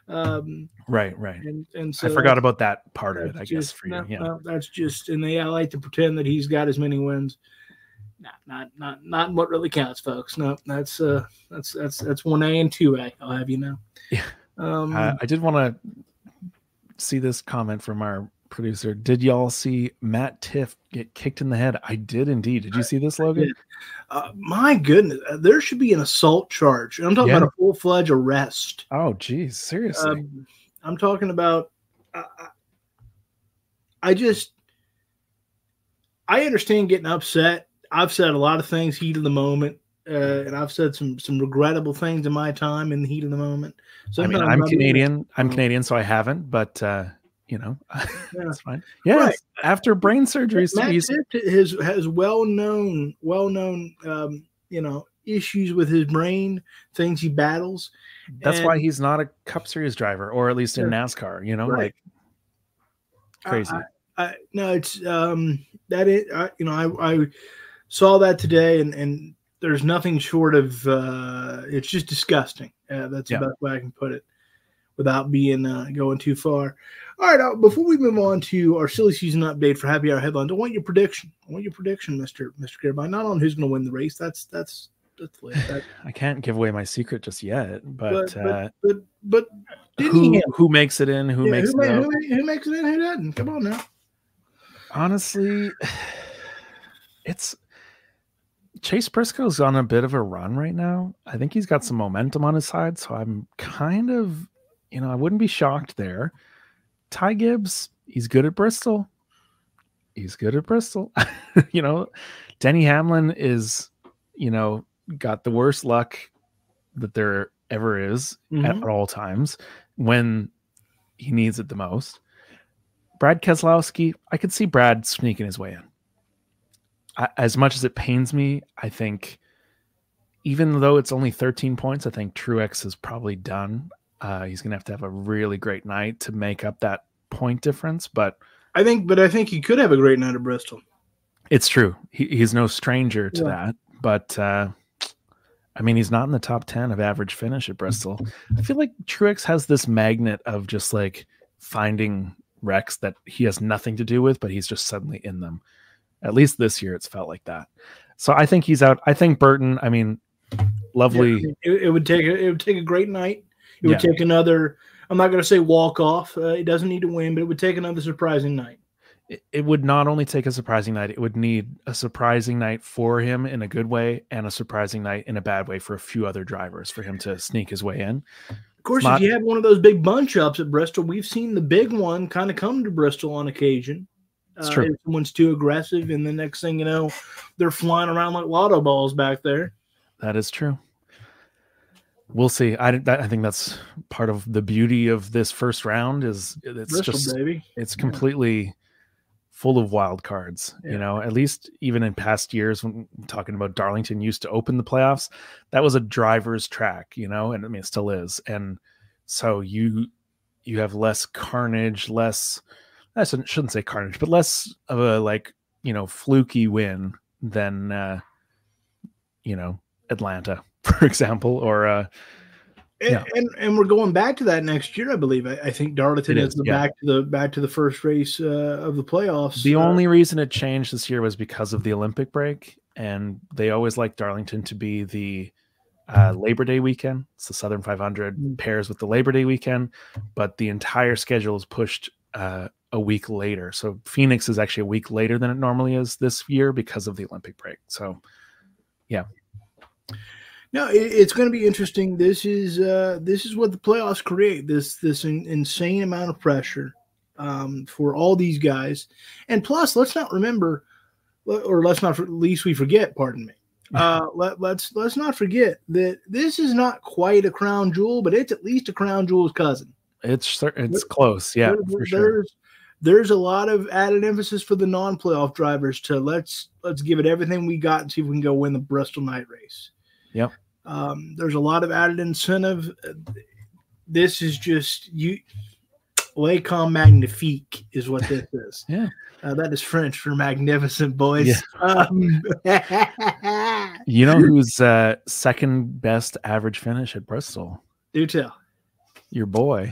Um, right, right. And, and so I forgot about that part of it, I just, guess, for no, you. Yeah, no, that's just, and they I like to pretend that he's got as many wins. Not, not, not, not what really counts, folks. No, that's uh, that's that's that's one A and two A. I'll have you know. Yeah. Um, uh, I did want to see this comment from our producer. Did y'all see Matt Tiff get kicked in the head? I did indeed. Did you see this, Logan? Uh, my goodness, there should be an assault charge. I'm talking yeah. about a full-fledged arrest. Oh, geez, seriously. Um, I'm talking about. Uh, I just, I understand getting upset. I've said a lot of things heat of the moment, uh, and I've said some some regrettable things in my time in the heat of the moment. Sometimes I mean, I'm Canadian. I'm Canadian, so I haven't, but. Uh, You know, yeah. That's fine. Yeah, right. After brain surgery, Matt Tiff has has well known, well known, um, you know, issues with his brain, things he battles. That's and, why he's not a Cup Series driver, or at least in yeah. NASCAR. You know, right. like crazy. I, I, no, it's um that it. I, you know, I I saw that today, and and there's nothing short of uh, it's just disgusting. Uh, that's yeah. the best way I can put it, without being uh, going too far. All right, uh, before we move on to our silly season update for Happy Hour headlines, I want your prediction. I want your prediction, Mister Mister Carabine, not on who's going to win the race. That's that's that's. That, I can't give away my secret just yet, but but uh, but, but, but who who makes it in? Who yeah, makes who, it out? Who, who makes it in? Who doesn't? Come on now. Honestly, it's Chase Briscoe's on a bit of a run right now. I think he's got some momentum on his side, so I'm kind of, you know, I wouldn't be shocked there. Ty Gibbs, he's good at Bristol. He's good at Bristol. You know, Denny Hamlin is, you know, got the worst luck that there ever is mm-hmm. at, at all times when he needs it the most. Brad Keselowski, I could see Brad sneaking his way in. I, as much as it pains me, I think even though it's only thirteen points, I think Truex is probably done. Uh, he's going to have to have a really great night to make up that point difference. But I think, but I think he could have a great night at Bristol. It's true. He, he's no stranger to yeah. that. But uh, I mean, he's not in the top ten of average finish at Bristol. I feel like Truex has this magnet of just like finding wrecks that he has nothing to do with, but he's just suddenly in them. At least this year, it's felt like that. So I think he's out. I think Burton. I mean, lovely. Yeah, it, it would take a, it would take a great night. It would yeah. take another, I'm not going to say walk off. Uh, it doesn't need to win, but it would take another surprising night. It, it would not only take a surprising night, it would need a surprising night for him in a good way and a surprising night in a bad way for a few other drivers for him to sneak his way in. Of course, not, if you have one of those big bunch ups at Bristol, we've seen the big one kind of come to Bristol on occasion. It's true. Uh, if someone's too aggressive, and the next thing you know, they're flying around like lotto balls back there. That is true. we'll see. I, I think that's part of the beauty of this first round is it's Bristol, just baby. it's completely yeah. full of wild cards. Yeah. You know, at least even in past years when I'm talking about Darlington used to open the playoffs, that was a driver's track, you know, and I mean it still is. And so you you have less carnage, less I shouldn't say carnage, but less of a like, you know, fluky win than uh, you know, Atlanta, for example, or uh and, yeah. and and we're going back to that next year, I believe. I, I think Darlington is, is the yeah. back to the back to the first race uh, of the playoffs. The uh, only reason it changed this year was because of the Olympic break, and they always like Darlington to be the uh, Labor Day weekend. It's the Southern five hundred mm-hmm. pairs with the Labor Day weekend, but the entire schedule is pushed uh, a week later. So Phoenix is actually a week later than it normally is this year because of the Olympic break. So, yeah. No, it, it's going to be interesting. This is uh, this is what the playoffs create. This this in, insane amount of pressure um, for all these guys, and plus, let's not remember, or let's not at least we forget. Pardon me. Uh, let, let's let's not forget that this is not quite a crown jewel, but it's at least a crown jewel's cousin. It's it's close, yeah, there, for there's, sure. There's a lot of added emphasis for the non-playoff drivers to let's let's give it everything we got and see if we can go win the Bristol night race. Yep. Um, there's a lot of added incentive. This is just you. Le Comme Magnifique is what this is. Yeah. Uh, that is French for magnificent, boys. Yeah. Um, you know who's uh, second best average finish at Bristol? Do tell. Your boy,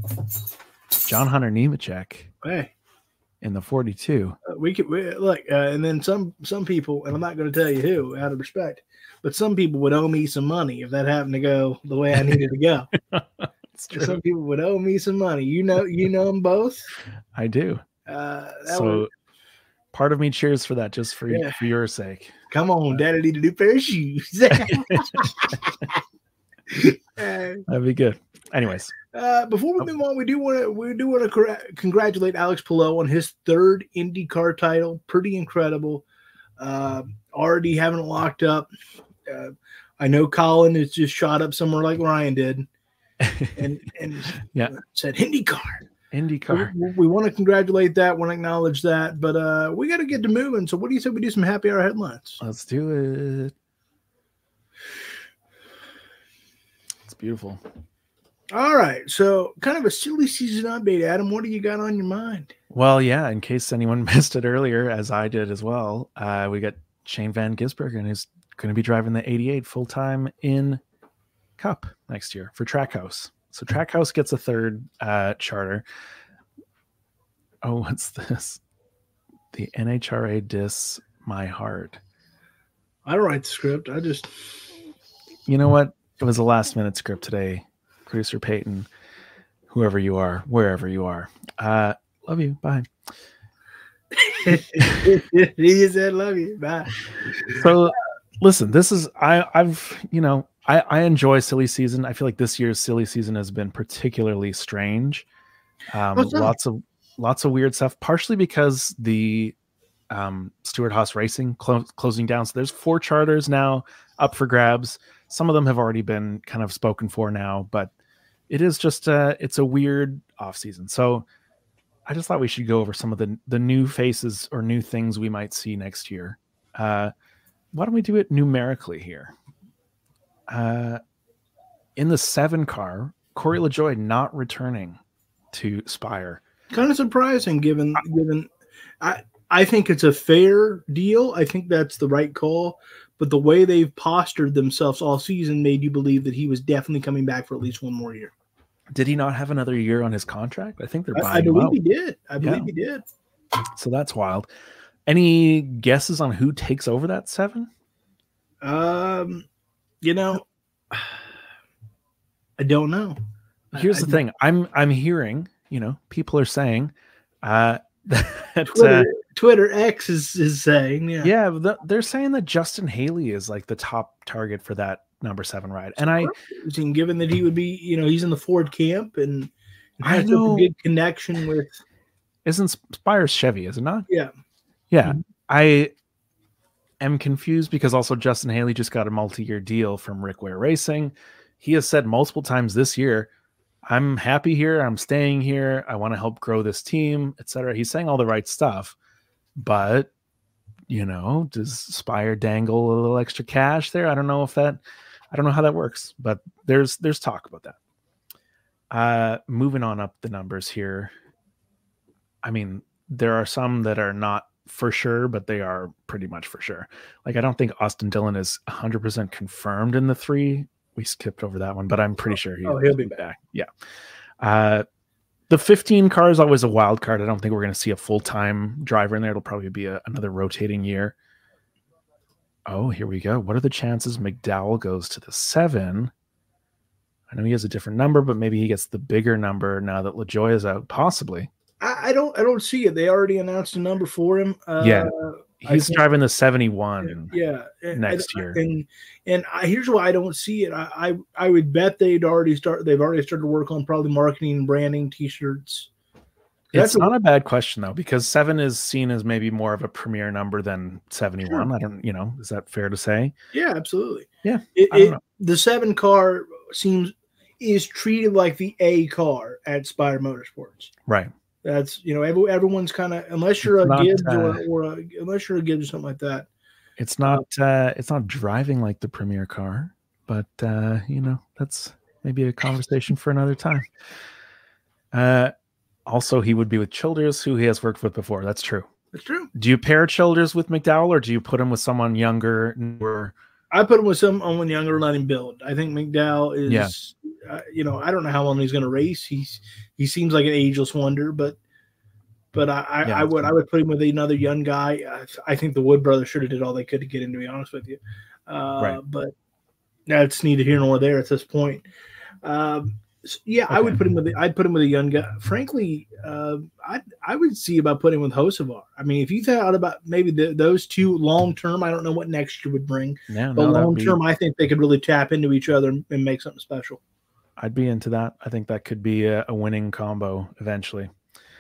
John Hunter Nemechek. Hey. In the forty-two. Uh, we could we, look, uh, and then some some people, and I'm not going to tell you who, out of respect, but some people would owe me some money if that happened to go the way I needed to go. Some people would owe me some money. You know, you know them both. I do. Uh, so was, part of me cheers for that, just for yeah. for your sake. Come on, Daddy need a new pair of shoes. That'd be good. Anyways, uh, before we move on, we do want to we do want to congratulate Alex Palou on his third IndyCar title. Pretty incredible. Uh, already having it locked up. Uh, I know Colin has just shot up somewhere like Ryan did, and and yeah, said IndyCar. IndyCar. We, we want to congratulate that, want to acknowledge that, but uh, we got to get to moving. So, what do you say we do some happy hour headlines? Let's do it. It's beautiful. All right, so kind of a silly season update, Adam. What do you got on your mind? Well, yeah, in case anyone missed it earlier, as I did as well, uh, we got Shane Van Gisbergen, who's going to be driving the eighty-eight full time in Cup next year for Trackhouse. So Trackhouse gets a third uh, charter. Oh, what's this? The N H R A diss my heart. I don't write the script. I just, you know what? It was a last minute script today. Producer Peyton, whoever you are, wherever you are. Uh, love you. Bye. He said, love you. Bye. So listen, this is, I, I've, you know, I, I enjoy silly season. I feel like this year's silly season has been particularly strange. Um, lots of, lots of weird stuff, partially because the um, Stewart Haas Racing clo- closing down. So there's four charters now up for grabs. Some of them have already been kind of spoken for now, but it is just uh it's a weird off season. So I just thought we should go over some of the the new faces or new things we might see next year. Uh, why don't we do it numerically here? Uh, in the seven car, Corey LaJoie not returning to Spire. Kind of surprising, given given I I think it's a fair deal. I think that's the right call. But the way they've postured themselves all season made you believe that he was definitely coming back for at least one more year. Did he not have another year on his contract? I think they're buying I, I believe him out. he did. I believe Yeah. he did. So that's wild. Any guesses on who takes over that seven? Um, you know, I don't know. Here's I, the thing. I'm I'm hearing, you know, people are saying uh, that Twitter, uh, Twitter X is, is saying, yeah, yeah, the, they're saying that Justin Haley is like the top target for that number seven ride, and I, and given that he would be, you know, he's in the Ford camp and, and I has know a good connection with. Isn't Spire's Chevy? Is it not? Yeah, yeah. Mm-hmm. I am confused because also Justin Haley just got a multi-year deal from Rick Ware Racing. he has said multiple times this year, I'm happy here. I'm staying here. I want to help grow this team, et cetera. He's saying all the right stuff, but you know, does Spire dangle a little extra cash there? I don't know if that, I don't know how that works, but there's, there's talk about that. Uh, moving on up the numbers here. I mean, there are some that are not for sure, but they are pretty much for sure. Like, I don't think Austin Dillon is one hundred percent confirmed in the three. We skipped over that one, but I'm pretty sure he, oh, he'll be back. back. Yeah. Uh, the fifteen car is always a wild card. I don't think we're going to see a full-time driver in there. It'll probably be a, another rotating year. Oh, here we go. What are the chances McDowell goes to the seven? I know he has a different number, but maybe he gets the bigger number now that LaJoie is out. Possibly. I, I don't. I don't see it. They already announced a number for him. Uh, yeah, he's driving the seventy-one. Yeah, and, next and, year. And and I, here's why I don't see it. I, I I would bet they'd already start. They've already started to work on probably marketing and branding T-shirts. That's it's not a, a bad question though, because seven is seen as maybe more of a premier number than seventy-one. Sure. I don't. You know, is that fair to say? Yeah, absolutely. Yeah, it, it, the seven car seems is treated like the A car at Spire Motorsports. Right. That's, you know, every, everyone's kind of, unless you're it's a not, Gibbs uh, or, or a, unless you're a Gibbs or something like that. It's not, uh, it's not driving like the premier car, but, uh, you know, that's maybe a conversation for another time. Uh, also, he would be with Childers, who he has worked with before. That's true. That's true. Do you pair Childers with McDowell, or do you put him with someone younger? Newer? I put him with someone younger and let him build. I think McDowell is, yeah. uh, you know, I don't know how long he's going to race. He's he seems like an ageless wonder, but but I, I, yeah, I would true. I would put him with another young guy. I, I think the Wood brothers should have did all they could to get him, to be honest with you. Uh, right. But that's neither here nor there at this point. Um, so yeah, okay. I would put him with the, I'd put him with a young guy. Frankly, uh, I I would see about putting him with Hocevar. I mean, if you thought about maybe the, those two long term, I don't know what next year would bring. Yeah, but no, long term, be... I think they could really tap into each other and, and make something special. I'd be into that. I think that could be a, a winning combo eventually.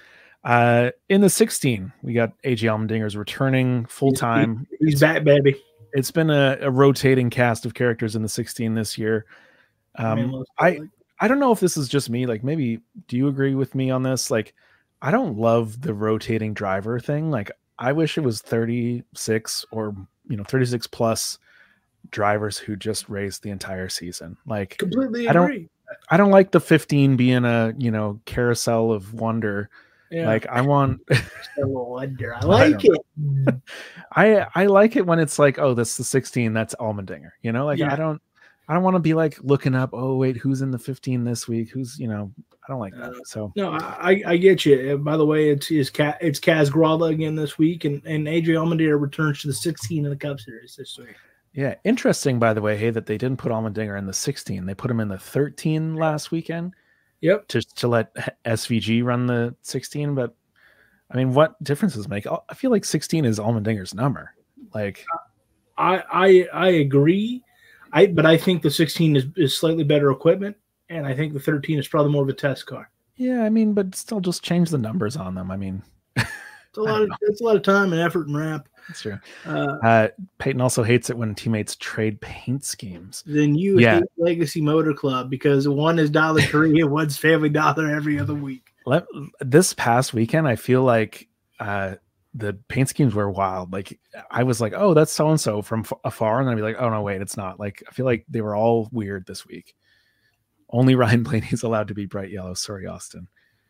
Uh, in the sixteen, we got A J Allmendinger's returning full time. He's, he's back, baby. It's been a, a rotating cast of characters in the sixteen this year. Um, I. I don't know if this is just me. Like, maybe, do you agree with me on this? Like, I don't love the rotating driver thing. Like, I wish it was thirty-six or, you know, thirty-six plus drivers who just race the entire season. Like, completely I don't, agree. I don't like the fifteen being a, you know, carousel of wonder. Yeah. Like, I want wonder. I like I it. I I like it when it's like, oh, that's the sixteen. That's Allmendinger. You know, like yeah. I don't. I don't want to be like looking up, oh, wait, who's in the fifteen this week? Who's, you know, I don't like that. So, no, I, I get you. By the way, it's it's, it's Kaz Grala again this week, and, and A J Allmendinger returns to the sixteen in the Cup Series this week. Yeah. Interesting, by the way, hey, that they didn't put Allmendinger in the sixteen. They put him in the thirteen last weekend. Yep. Just to let S V G run the sixteen. But, I mean, what differences make? I feel like sixteen is Allmendinger's number. Like, I I, I agree. I, but I think the sixteen is, is slightly better equipment, and I think the thirteen is probably more of a test car. Yeah, I mean, but still just change the numbers on them. I mean, it's a lot of it's a lot of time and effort and wrap. That's true. Uh, uh, Peyton also hates it when teammates trade paint schemes. Then you yeah. hate Legacy Motor Club because one is Dollar Tree and one's Family Dollar every other week. Let, this past weekend, I feel like uh, the paint schemes were wild. Like, I was like, oh, that's so-and-so from f- afar. And then I'd be like, oh, no, wait, it's not. Like, I feel like they were all weird this week. Only Ryan Blaney's allowed to be bright yellow. Sorry, Austin.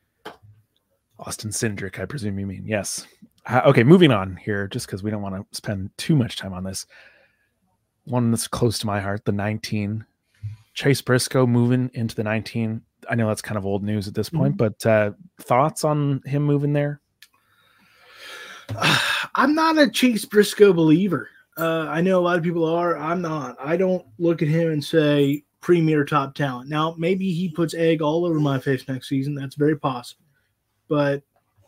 Austin Cindric, I presume you mean. Yes. Uh, okay, moving on here, just because we don't want to spend too much time on this. One that's close to my heart, the nineteen. Chase Briscoe moving into the nineteen. I know that's kind of old news at this point, mm-hmm. but uh, thoughts on him moving there? I'm not a Chase Briscoe believer. Uh, I know a lot of people are. I'm not. I don't look at him and say premier top talent. Now, maybe he puts egg all over my face next season. That's very possible. But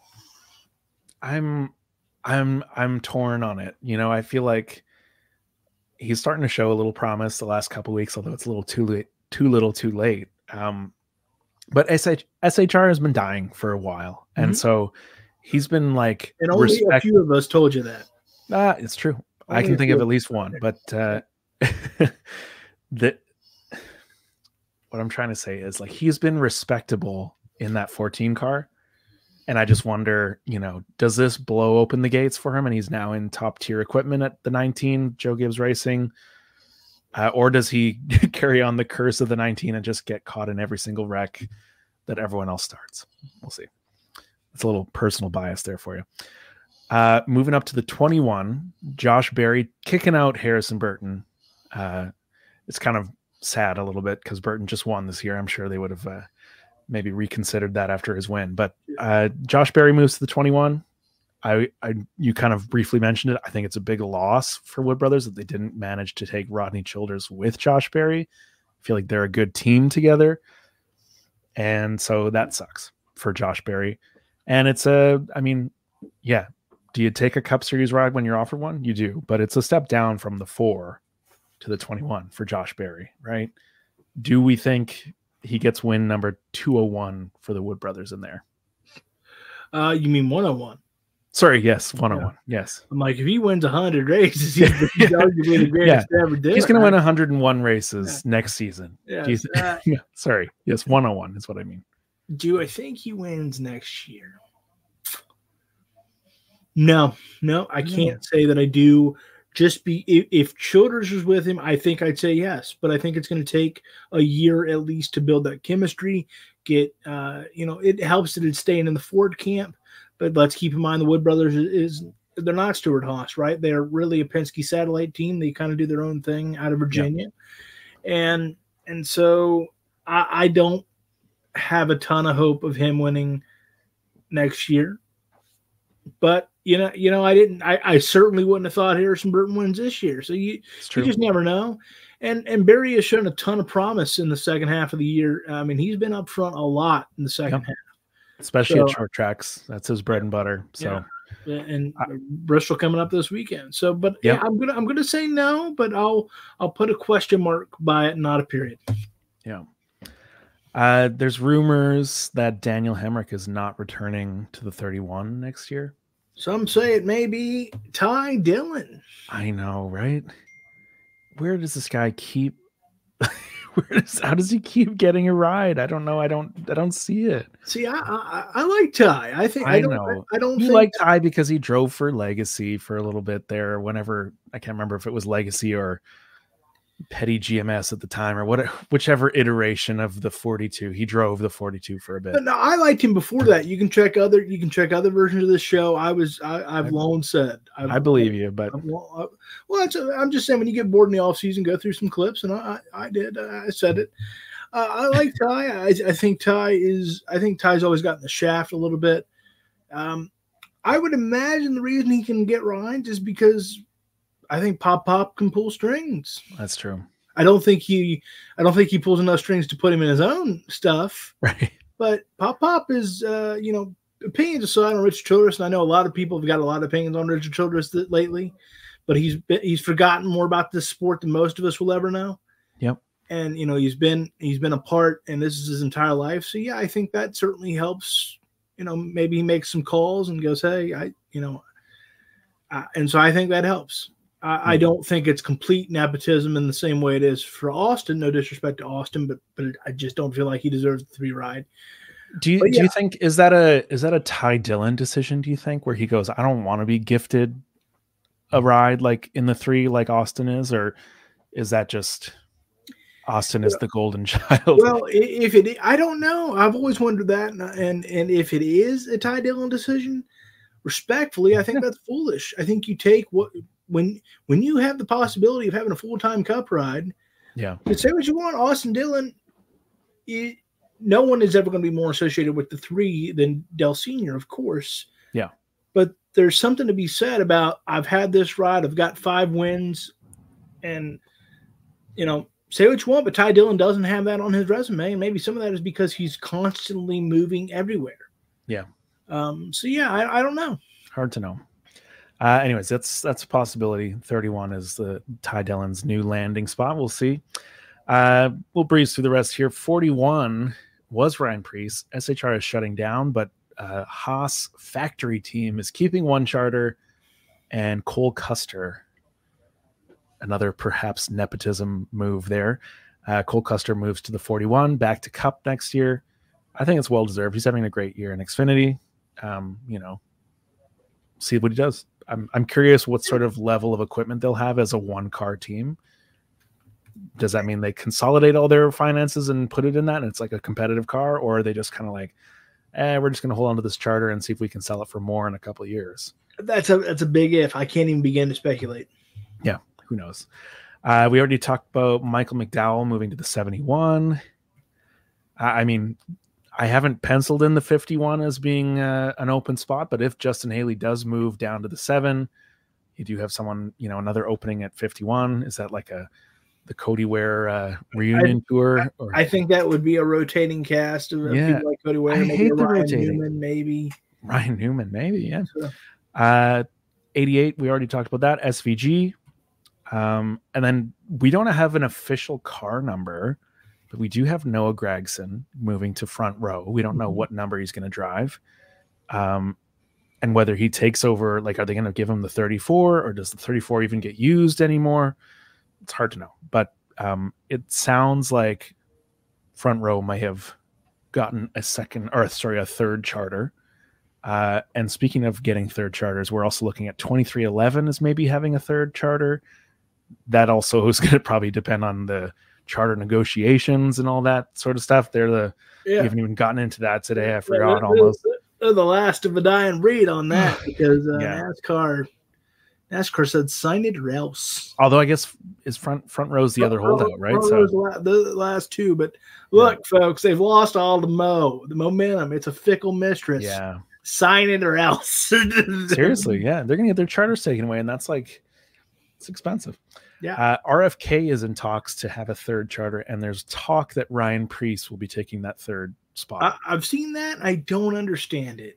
I'm I'm I'm torn on it. You know, I feel like he's starting to show a little promise the last couple of weeks, although it's a little too late, too little too late. Um, but S H, S H R has been dying for a while. Mm-hmm. And so he's been like, and only respect- a few of us told you that. Ah, it's true. Only I can think of at least one, but uh, the what I'm trying to say is like he's been respectable in that fourteen car. And I just wonder, you know, does this blow open the gates for him and he's now in top tier equipment at the nineteen, Joe Gibbs Racing? Uh, or does he carry on the curse of the nineteen and just get caught in every single wreck that everyone else starts? We'll see. It's a little personal bias there for you. Uh, moving up to the twenty-one, Josh Berry kicking out Harrison Burton. Uh, it's kind of sad a little bit because Burton just won this year. I'm sure they would have uh, maybe reconsidered that after his win. But uh, Josh Berry moves to the twenty-one. I, I, you kind of briefly mentioned it. I think it's a big loss for Wood Brothers that they didn't manage to take Rodney Childers with Josh Berry. I feel like they're a good team together. And so that sucks for Josh Berry. And it's a, I mean, yeah. Do you take a Cup Series ride when you're offered one? You do, but it's a step down from the four to the twenty-one for Josh Berry, right? Do we think he gets win number two oh one for the Wood Brothers in there? Uh, you mean one oh one? Sorry, yes, one oh one. Yeah. Yes. I'm like, if he wins one hundred races, he's, he's arguably the greatest yeah. ever did. He's going to win one hundred one races yeah. next season. Yes, do you th- uh, yeah, sorry. Yes, one oh one is what I mean. Do I think he wins next year? No, no, I can't mm. say that I do. Just be if, if Childers was with him, I think I'd say yes. But I think it's going to take a year at least to build that chemistry. Get, uh, you know, it helps that it's staying in the Ford camp. But let's keep in mind the Wood Brothers is, is they're not Stewart-Haas, right? They're really a Penske satellite team. They kind of do their own thing out of Virginia, yeah. and and so I, I don't have a ton of hope of him winning next year. But you know, you know, I didn't. I, I certainly wouldn't have thought Harrison Burton wins this year. So you, you just never know. And and Berry has shown a ton of promise in the second half of the year. I mean, he's been up front a lot in the second yep. half, especially so, at short tracks. That's his bread and butter. So, yeah. and I, Bristol coming up this weekend. So, but yep. yeah, I'm gonna I'm gonna say no, but I'll I'll put a question mark by it, not a period. Yeah. Uh, there's rumors that Daniel Hemrick is not returning to the thirty-one next year. Some say it may be Ty Dillon. I know, right? Where does this guy keep? Where does how does he keep getting a ride? I don't know. I don't. I don't see it. See, I I, I like Ty. I think I, I don't, know. I, I don't. You think... like Ty because he drove for Legacy for a little bit there. Whenever I can't remember if it was Legacy or Petty G M S at the time or what, whichever iteration of the forty-two. He drove the forty-two for a bit. But no, I liked him before that. You can check other. You can check other versions of this show. I was. I, I've I, long said. I've, I believe you, but I've, well, it's a, I'm just saying when you get bored in the off season, go through some clips, and I. I, I did. I said it. Uh, I like Ty. I, I think Ty is. I think Ty's always gotten the shaft a little bit. Um, I would imagine the reason he can get rides is because I think Pop Pop can pull strings. That's true. I don't think he. I don't think he pulls enough strings to put him in his own stuff. Right. But Pop Pop is, uh, you know, opinions aside on Richard Childress, and I know a lot of people have got a lot of opinions on Richard Childress lately, but he's been, he's forgotten more about this sport than most of us will ever know. Yep. And you know he's been he's been a part, and this is his entire life. So yeah, I think that certainly helps. You know, maybe he makes some calls and goes, "Hey, I," you know, uh, and so I think that helps. I, I don't think it's complete nepotism in the same way it is for Austin. No disrespect to Austin, but but I just don't feel like he deserves the three ride. Do you but do yeah. you think is that a is that a Ty Dillon decision? Do you think where he goes, I don't want to be gifted a ride like in the three like Austin is, or is that just Austin is the golden child? Well, if it, I don't know. I've always wondered that, and and, and if it is a Ty Dillon decision, respectfully, I think that's foolish. I think you take what. When when you have the possibility of having a full-time Cup ride, yeah, you say what you want. Austin Dillon, it, no one is ever going to be more associated with the three than Dell Senior, of course. Yeah. But there's something to be said about I've had this ride, I've got five wins, and, you know, say what you want, but Ty Dillon doesn't have that on his resume, and maybe some of that is because he's constantly moving everywhere. Yeah. Um. So, yeah, I, I don't know. Hard to know. Uh, anyways, that's that's a possibility. thirty-one is the Ty Dillon's new landing spot. We'll see. Uh, we'll breeze through the rest here. forty-one was Ryan Preece. S H R is shutting down, but uh, Haas factory team is keeping one charter, and Cole Custer, another perhaps nepotism move there. Uh, Cole Custer moves to the forty-one, back to Cup next year. I think it's well deserved. He's having a great year in Xfinity. Um, you know, see what he does. I'm I'm curious what sort of level of equipment they'll have as a one car team. Does that mean they consolidate all their finances and put it in that and it's like a competitive car, or are they just kind of like, eh, we're just going to hold on to this charter and see if we can sell it for more in a couple of years? That's a that's a big if. I can't even begin to speculate. Yeah, who knows? Uh, we already talked about Michael McDowell moving to the seventy-one. I, I mean, I haven't penciled in the fifty-one as being uh, an open spot, but if Justin Haley does move down to the seven, you do have someone, you know, another opening at fifty-one. Is that like a the Cody Ware uh, reunion I, tour? Or? I think that would be a rotating cast of yeah. people like Cody Ware. I maybe hate the Ryan rotating. Newman, maybe. Ryan Newman, maybe, yeah. So. Uh, eighty-eight, we already talked about that. S V G. Um, and then we don't have an official car number, but we do have Noah Gragson moving to front row. We don't know what number he's going to drive. Um, and whether he takes over, like, are they going to give him the thirty-four, or does the thirty-four even get used anymore? It's hard to know, but um, it sounds like front row might have gotten a second, or sorry, a third charter. Uh, and speaking of getting third charters, we're also looking at twenty-three eleven as maybe having a third charter. That also is going to probably depend on the charter negotiations and all that sort of stuff. They're the yeah. we haven't even gotten into that today. I forgot they're, almost. They're the last of a dying breed on that because uh, yeah. NASCAR NASCAR said sign it or else. Although I guess is front front row's the front other row, holdout, right? Front so the, the last two, but look, yeah. folks, they've lost all the mo the momentum. It's a fickle mistress. Yeah, sign it or else. Seriously, yeah, they're gonna get their charters taken away, and that's like it's expensive. Yeah, uh, R F K is in talks to have a third charter, and there's talk that Ryan Preece will be taking that third spot. I, I've seen that. I don't understand it.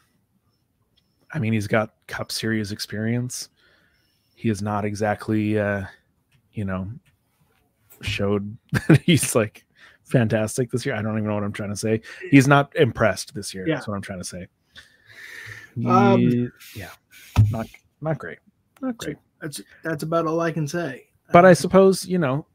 I mean, he's got Cup Series experience. He is not exactly, uh, you know, showed that he's like fantastic this year. I don't even know what I'm trying to say. He's not impressed this year. Yeah. That's what I'm trying to say. He, um, yeah, not not great. Not great. That's that's about all I can say. But I suppose, you know,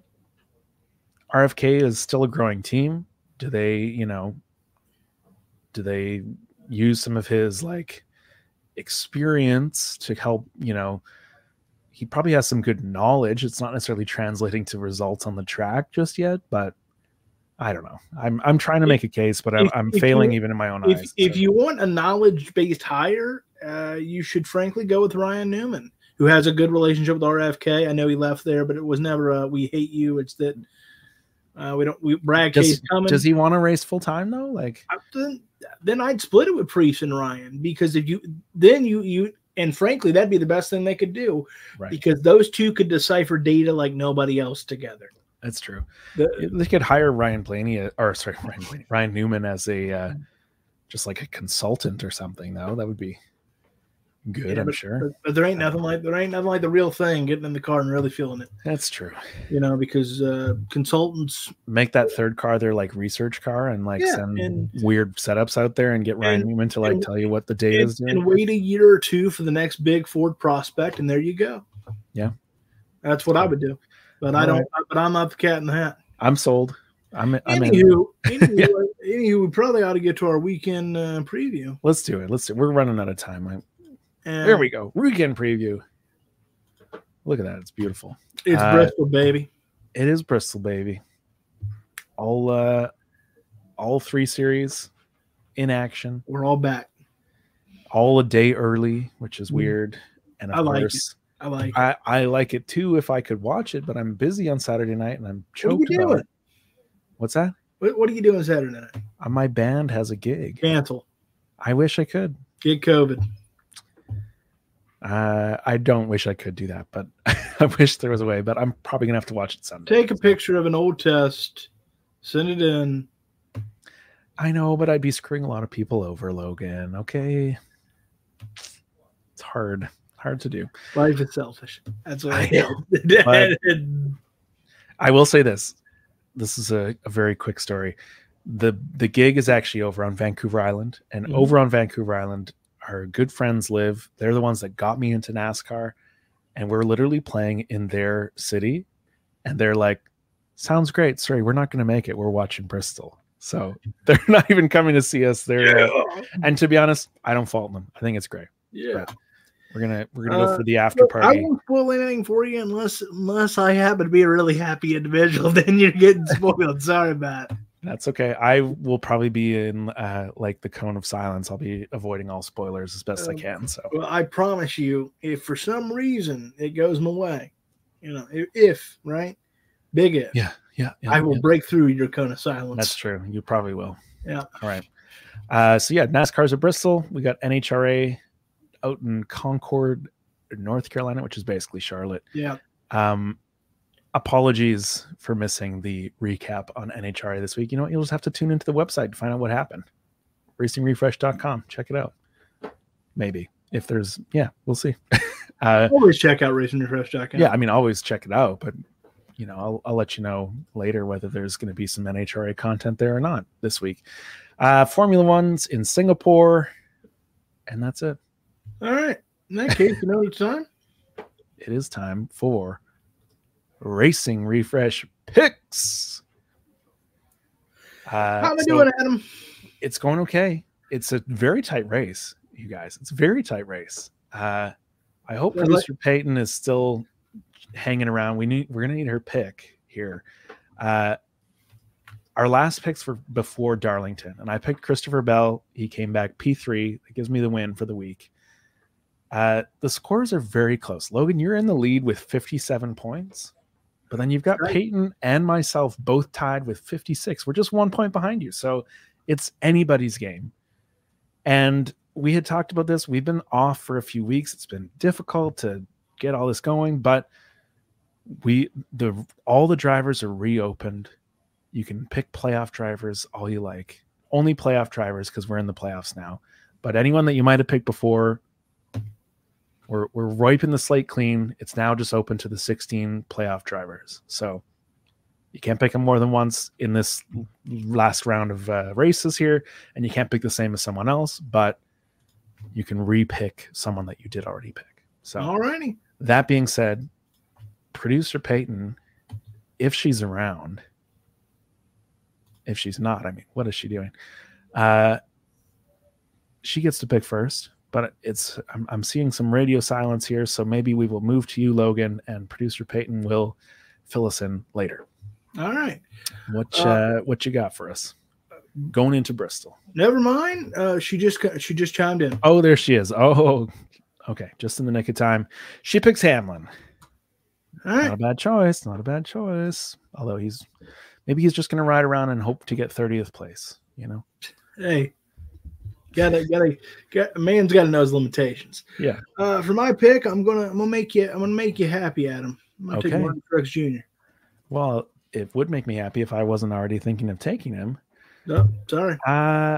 R F K is still a growing team. Do they, you know, do they use some of his like experience to help, you know, he probably has some good knowledge. It's not necessarily translating to results on the track just yet, but I don't know. I'm I'm trying to make a case, but I'm, I'm failing you, even in my own if, eyes. If so. you want a knowledge-based hire, uh, you should frankly go with Ryan Newman, who has a good relationship with R F K. I know he left there, but it was never a we hate you. It's that uh, we don't we Brad K's coming. Does he want to race full time though? Like I, then, then I'd split it with Preece and Ryan, because if you then you you and frankly that'd be the best thing they could do, right? Because those two could decipher data like nobody else together. That's true. The, they could hire Ryan Blaney, or sorry, Ryan Blaney, Ryan Newman as a uh, just like a consultant or something. Though that would be good, yeah, I'm but, sure. But, but there ain't nothing like there ain't nothing like the real thing. Getting in the car and really feeling it. That's true. You know, because uh, consultants make that third car their like research car and like yeah, send and, weird setups out there and get Ryan and, Newman to like and, tell you what the data and, is doing. And wait a year or two for the next big Ford prospect, and there you go. Yeah, that's what I would do. But All I don't. Right. But I'm not the cat in the hat. I'm sold. I'm. I'm anywho, in. anywho, yeah. anywho, we probably ought to get to our weekend uh, preview. Let's do it. Let's do it. We're running out of time. I, and there we go. Weekend preview. Look at that. It's beautiful. It's uh, Bristol, baby. It is Bristol, baby. All uh, all three series in action. We're all back. All a day early, which is weird. And of I like course, it. I like it. I, I like it too if I could watch it, but I'm busy on Saturday night and I'm choked what are you about doing? it. What's that? What, what are you doing Saturday night? Uh, my band has a gig. Cancel. I wish I could. Get COVID. Uh, I don't wish I could do that, but I wish there was a way. But I'm probably gonna have to watch it Sunday. Take a so. picture of an old test, send it in. I know, but I'd be screwing a lot of people over, Logan. Okay, it's hard, hard to do. Life is selfish. That's what I, I know. I will say this: this is a, a very quick story. the The gig is actually over on Vancouver Island, and mm-hmm. over on Vancouver Island, our good friends live. They're the ones that got me into NASCAR, and we're literally playing in their city, and they're like sounds great. Sorry, we're not going to make it. We're watching Bristol. So they're not even coming to see us. They're, yeah. uh, and to be honest, I don't fault them. I think it's great. Yeah. But we're gonna we're gonna uh, go for the after party. I won't spoil anything for you unless unless I happen to be a really happy individual. Then you're getting spoiled. Sorry about it. That's okay. I will probably be in uh, like the cone of silence. I'll be avoiding all spoilers as best um, I can. So, well, I promise you, if for some reason it goes my way, you know, if, if right, big if, yeah, yeah, yeah I will yeah. break through your cone of silence. That's true. You probably will. Yeah. All right. Uh, so yeah, NASCAR's at Bristol. We got N H R A out in Concord, North Carolina, which is basically Charlotte. Yeah. Um, apologies for missing the recap on N H R A this week. You know what? You'll just have to tune into the website to find out what happened. racing refresh dot com. Check it out. Maybe. If there's, yeah, we'll see. uh, always check out racing refresh dot com. Yeah, I mean, always check it out, but, you know, I'll, I'll let you know later whether there's going to be some N H R A content there or not this week. Uh, Formula One's in Singapore, and that's it. All right. In that case, you know it's time? It is time for Racing Refresh Picks. Uh, How am I so doing, Adam? It's going okay. It's a very tight race, you guys. It's a very tight race. Uh, I hope Yeah, producer like- Peyton is still hanging around. We need we're gonna need her pick here. Uh, our last picks for before Darlington, and I picked Christopher Bell. He came back P three. That gives me the win for the week. Uh, the scores are very close. Logan, you're in the lead with fifty-seven points, but then you've got right. Peyton and myself both tied with fifty-six. We're just one point behind you. So it's anybody's game. And we had talked about this. We've been off for a few weeks. It's been difficult to get all this going, but we, the, all the drivers are reopened. You can pick playoff drivers all you like. Only playoff drivers because we're in the playoffs now. But anyone that you might have picked before, We're we're wiping the slate clean. It's now just open to the sixteen playoff drivers. So you can't pick them more than once in this last round of uh, races here, and you can't pick the same as someone else, but you can re-pick someone that you did already pick. So alrighty. That being said, producer Peyton, if she's around, if she's not, I mean, what is she doing? Uh, she gets to pick first. But it's I'm, I'm seeing some radio silence here, so maybe we will move to you, Logan, and producer Peyton will fill us in later. All right. What uh, uh, what you got for us going into Bristol? Never mind. Uh, she just she just chimed in. Oh, there she is. Oh, okay. Just in the nick of time. She picks Hamlin. All right. Not a bad choice. Not a bad choice. Although he's maybe he's just going to ride around and hope to get thirtieth place. You know. Hey. Gotta, gotta, got a man's got to know his limitations. Yeah. Uh, for my pick, I'm gonna, I'm gonna make you, I'm gonna make you happy, Adam. I'm gonna okay. take Martin Truex Junior Well, it would make me happy if I wasn't already thinking of taking him. No, sorry. Uh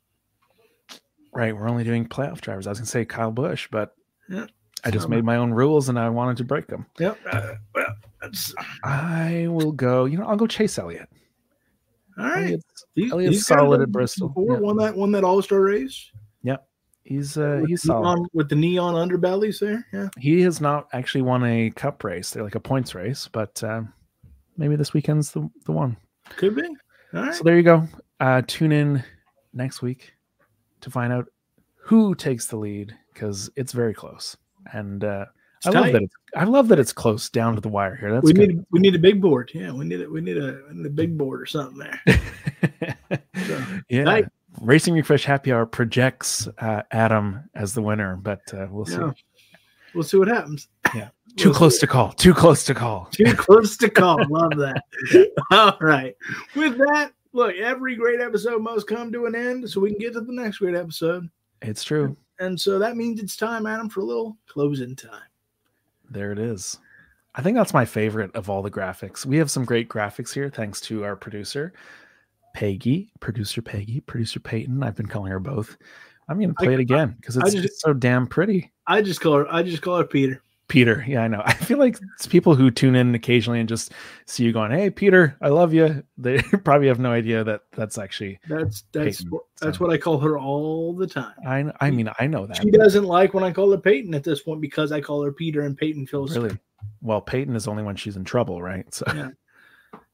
right. We're only doing playoff drivers. I was gonna say Kyle Busch, but yeah, I just made my own rules and I wanted to break them. Yep. Uh, well, that's... I will go. You know, I'll go Chase Elliott. All right, Elliot's, Elliot's solid at Bristol. Before, yeah. Won that, won that All Star race. Yep, he's uh, with he's neon, solid with the neon underbellies there. Yeah, he has not actually won a Cup race. They're like a points race, but uh, maybe this weekend's the the one. Could be. All right. So there you go. Uh, tune in next week to find out who takes the lead because it's very close. And uh, I tight. love that. It's, I love that it's close down to the wire here. That's we good. need we need a big board. Yeah, we need a we need a, we need a big board or something there. so, yeah. Tight. Racing Refresh Happy Hour projects uh, Adam as the winner, but uh, we'll see. Yeah. We'll see what happens. Yeah. Too we'll close see. to call. Too close to call. Too close to call. Love that. All right. With that, look, every great episode must come to an end so we can get to the next great episode. It's true. And so that means it's time, Adam, for a little closing time. There it is. I think that's my favorite of all the graphics. We have some great graphics here, thanks to our producer, Peggy, producer Peggy, producer Peyton. I've been calling her both. I'm going to play I, it again because it's just so damn pretty. I just call her. I just call her Peter. Peter. Yeah, I know. I feel like it's people who tune in occasionally and just see you going, "Hey, Peter, I love you." They probably have no idea that that's actually that's that's Peyton, what, that's so. what I call her all the time. I I mean I know that she doesn't like when I call her Peyton at this point because I call her Peter and Peyton feels really. Well, Peyton is only when she's in trouble, right? So yeah,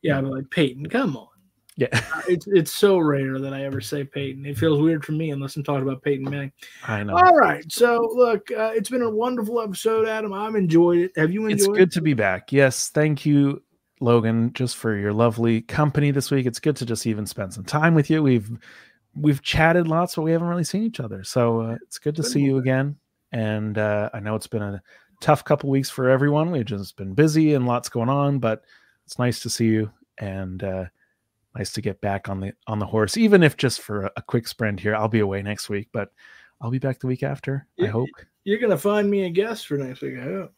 Yeah, I'd be like, Peyton, come on. Yeah. Uh, it's it's so rare that I ever say Peyton. It feels weird for me unless I'm talking about Peyton Manning. I know. All right. So, look, uh, it's been a wonderful episode, Adam. I've enjoyed it. Have you enjoyed it? It's good to be back. Yes. Thank you, Logan, just for your lovely company this week. It's good to just even spend some time with you. We've we've chatted lots, but we haven't really seen each other. So uh, it's good to see you again. And uh, I know it's been a tough couple weeks for everyone. We've just been busy and lots going on, but it's nice to see you. And uh, nice to get back on the on the horse, even if just for a, a quick sprint here. I'll be away next week, but I'll be back the week after. Yeah, I hope you're gonna find me a guest for next week. I hope.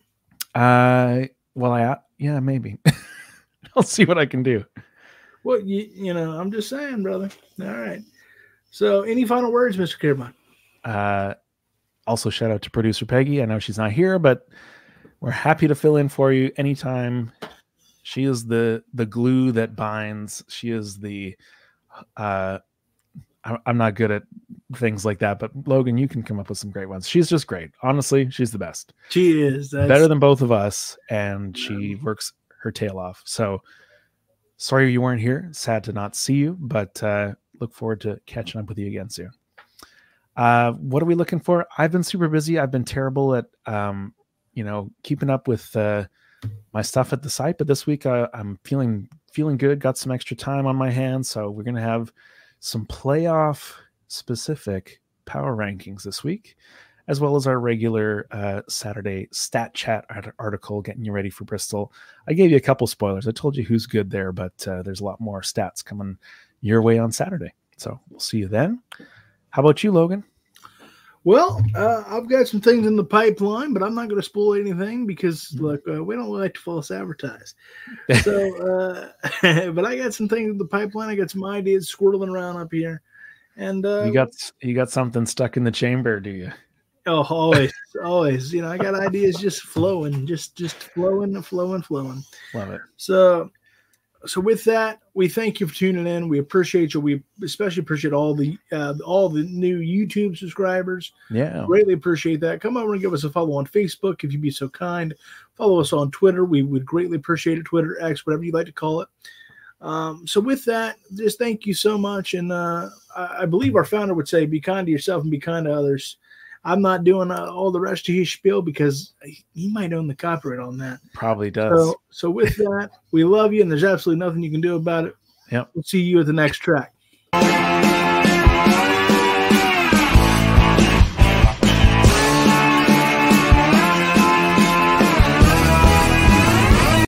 Uh, well, I yeah maybe. I'll see what I can do. Well, you you know, I'm just saying, brother. All right. So, any final words, Mister Kierbon? Uh, also shout out to producer Peggy. I know she's not here, but we're happy to fill in for you anytime. She is the the glue that binds. She is the uh I, I'm not good at things like that, but Logan, you can come up with some great ones. She's just great. Honestly, she's the best. She is. That's... better than both of us, and she works her tail off. So sorry you weren't here. Sad to not see you, but uh look forward to catching up with you again soon. Uh what are we looking for? I've been super busy. I've been terrible at um you know keeping up with uh my stuff at the site, but this week uh, I'm feeling feeling good. Got some extra time on my hands, so we're gonna have some playoff specific power rankings this week, as well as our regular uh, Saturday stat chat art- article getting you ready for Bristol. I gave you a couple spoilers. I told you who's good there, but uh, there's a lot more stats coming your way on Saturday. So we'll see you then. How about you, Logan? Well, uh, I've got some things in the pipeline, but I'm not going to spoil anything because, look, uh, we don't like to false advertise. So, uh, but I got some things in the pipeline. I got some ideas swirling around up here, and uh, you got you got something stuck in the chamber, do you? Oh, always, always. You know, I got ideas just flowing, just just flowing, flowing, flowing. Love it. So. So with that, we thank you for tuning in. We appreciate you. We especially appreciate all the uh, all the new YouTube subscribers. Yeah. Greatly appreciate that. Come over and give us a follow on Facebook if you'd be so kind. Follow us on Twitter. We would greatly appreciate it. Twitter, X, whatever you'd like to call it. Um, so with that, just thank you so much. And uh, I, I believe our founder would say, be kind to yourself and be kind to others. I'm not doing uh, all the rest of his spiel because he might own the copyright on that. Probably does. So, so with that, we love you, and there's absolutely nothing you can do about it. Yep. We'll see you at the next track.